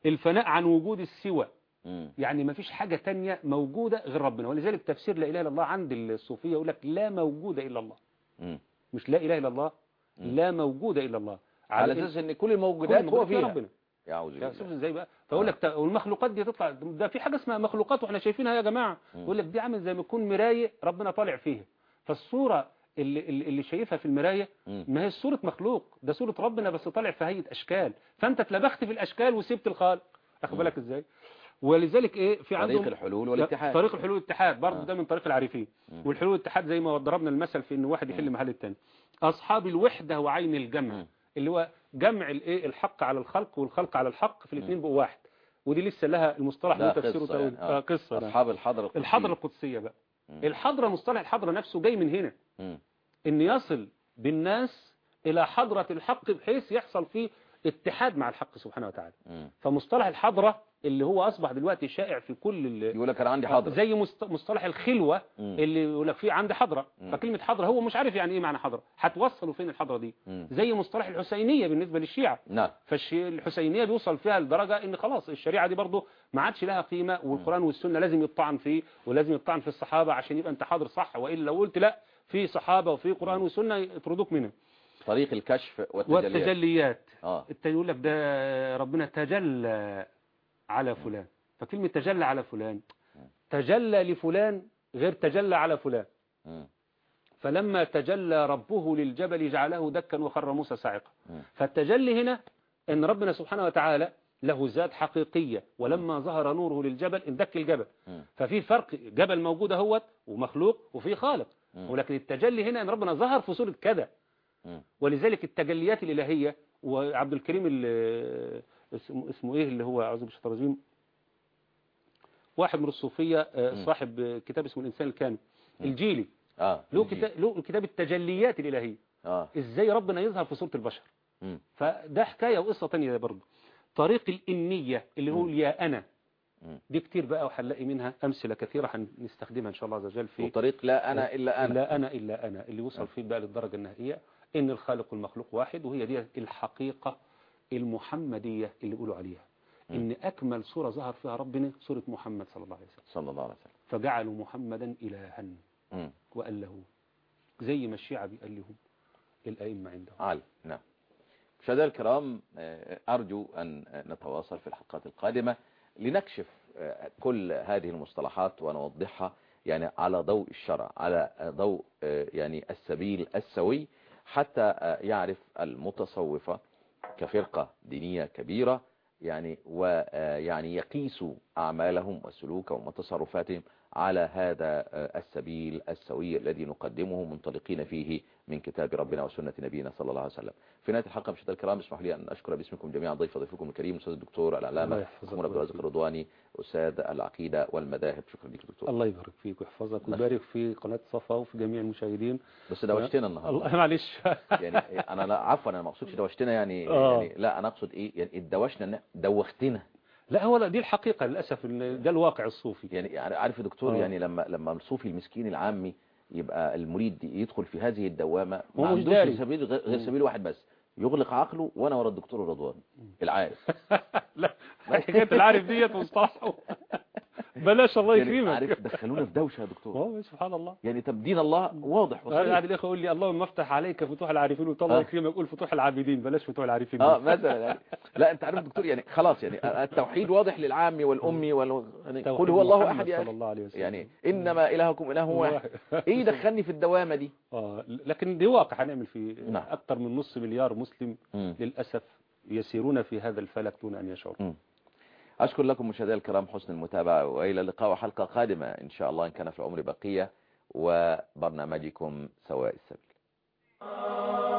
الفناء عن وجود السوى، مم. يعني ما فيش حاجة تانية موجودة غير ربنا. ولذلك تفسير لا إله إلا الله عند الصوفية يقول لك لا موجود إلا الله. مم. مش لا إله إلا الله، مم. لا موجود إلا الله، على اساس ان كل الموجودات هو فيها ربنا. يعوذ يا بالله. ازاي بقى؟ فاقول لك آه. والمخلوقات دي تطلع، ده في حاجه اسمها مخلوقات واحنا شايفينها يا جماعه. يقول لك دي عامل زي ما يكون مرايه ربنا طالع فيها، فالصوره اللي اللي شايفها في المرايه ما هي صوره مخلوق، ده صوره ربنا بس طالع في هيئه اشكال، فانت اتلبخت في الاشكال وسبت الخالق. اخد بالك ازاي؟ ولذلك ايه في عندهم طريق الحلول والاتحاد. طريق الحلول والاتحاد برضه آه. ده من طريق العارفين. والحلول والاتحاد زي ما ضربنا المثل في ان واحد يحل محل الثاني. اصحاب الوحده وعين الجمع، م. اللي هو جمع الايه الحق على الخلق والخلق على الحق في الاثنين بقوا واحد، ودي لسه لها المصطلح له تفسيره قصه يعني. آه. قصه اصحاب الحضره القدسيه. الحضره القدسيه بقى. م. الحضره مصطلح الحضره نفسه جاي من هنا، م. ان يصل بالناس الى حضره الحق بحيث يحصل فيه اتحاد مع الحق سبحانه وتعالى. م. فمصطلح الحضره اللي هو اصبح دلوقتي شائع في كل يقول لك انا عندي حضره، زي مصطلح الخلوه م. اللي يقول لك فيه عندي حضره، فكلمه حضره هو مش عارف يعني ايه معنى حضره، هتوصلوا فين الحضره دي؟ م. زي مصطلح الحسينيه بالنسبه للشيعه. نعم. فالحسينيه بيوصل فيها لدرجه ان خلاص الشريعه دي برضه ما عادش لها قيمه، والقران والسنه لازم يطعن فيه، ولازم يطعن في الصحابه عشان يبقى انت حاضر صح، والا لو قلت لا في صحابه وفي قران وسنه يطردوك منها. طريق الكشف والتجليات. والتجليات اه يقول لك ده ربنا تجلى على فلان، فكلمة تجلى على فلان، تجلى لفلان غير تجلى على فلان. فلما تجلى ربه للجبل جعله دكا وخر موسى صاعقا. فالتجلي هنا ان ربنا سبحانه وتعالى له ذات حقيقية، ولما ظهر نوره للجبل اندك الجبل. ففي فرق، جبل موجود اهوت ومخلوق وفي خالق، ولكن التجلي هنا ان ربنا ظهر في صورة كذا. ولذلك التجليات الإلهية، وعبد الكريم اسمه, اسمه ايه اللي هو اعوذ بالله من الشيطان الرجيم، واحد من الصوفية صاحب كتاب اسمه الإنسان الكامل الجيلي، اه له كتاب له كتاب التجليات الإلهية. اه ازاي ربنا يظهر في صورة البشر. م. فده حكاية وقصة تانية برضه. طريق الإنية اللي هو يا أنا، دي كتير بقى وهنلاقي منها أمثلة كثيرة هنستخدمها إن شاء الله عز وجل في وطريق لا أنا إلا أنا، لا أنا إلا أنا اللي وصل فيه بقى للدرجة النهائية إن الخالق والمخلوق واحد، وهي دي الحقيقة المحمدية اللي بيقولوا عليها. م. إن أكمل صورة ظهر فيها ربنا صورة محمد صلى الله عليه وسلم صلى الله عليه وسلم، فجعلوا محمدا إلها وقال له زي ما الشيعة بيقال لهم الأئمة عندهم عالي. نعم. مشاهدينا الكرام، أرجو أن نتواصل في الحلقات القادمة لنكشف كل هذه المصطلحات ونوضحها يعني على ضوء الشرع، على ضوء يعني السبيل السوي، حتى يعرف المتصوفة كفرقة دينية كبيرة يعني ويعني يقيسوا أعمالهم وسلوكهم وتصرفاتهم على هذا السبيل السوي الذي نقدمه منطلقين فيه من كتاب ربنا وسنة نبينا صلى الله عليه وسلم. في نهاية الحلقة مشاهدينا الكرام اسمحوا لي أن أشكر باسمكم جميعا ضيف ضيفكم الكريم أستاذ الدكتور العلامة محمود عبد الرازق الرضواني، أستاذ العقيدة والمذاهب. شكرا لك دكتور. الله يبارك فيك ويحفظك ويبارك في قناة صفا وفي جميع المشاهدين. بس دوشتنا النهارده. الله معلش. يعني أنا لا عفوا أنا ما أقصدش دوشتنا يعني, يعني لا أنا أقصد إيه يعني الدوشنا دوختنا. لا هو دي الحقيقة للأسف، ده الواقع الصوفي. يعني عارف يا دكتور، يعني لما لما الصوفي المسكين العامي يبقى المريد يدخل في هذه الدوامة ما عندوش سبيل غير سبيل واحد بس، يغلق عقله وانا ورا الدكتور الرضواني العارف. لا حكاية العارف ديت مصطلحه بلاش الله يكرمك. يعني عارف دخلونا في دوشه يا دكتور. اه سبحان الله. يعني تبدين الله واضح وصريح. قاعد الاخ يقول لي اللهم افتح عليك فتوح العارفين، وقلت الله يكرمك قول فتوح العابدين بلاش فتوح العارفين. اه مثلا يعني لا انت عارف دكتور يعني خلاص يعني التوحيد واضح للعام والامي وال يعني قل هو الله احد يعني, يعني انما الهكم اله واحد. ايه دخلني في الدوامه دي؟ اه لكن دي واقع هنعمل فيه. نعم. اكثر من نص مليار مسلم م. للاسف يسيرون في هذا الفلك دون ان يشعروا. أشكر لكم مشاهدينا الكرام حسن المتابعة، وإلى اللقاء وحلقة قادمة إن شاء الله إن كان في العمر بقية وبرنامجكم سواء السبيل.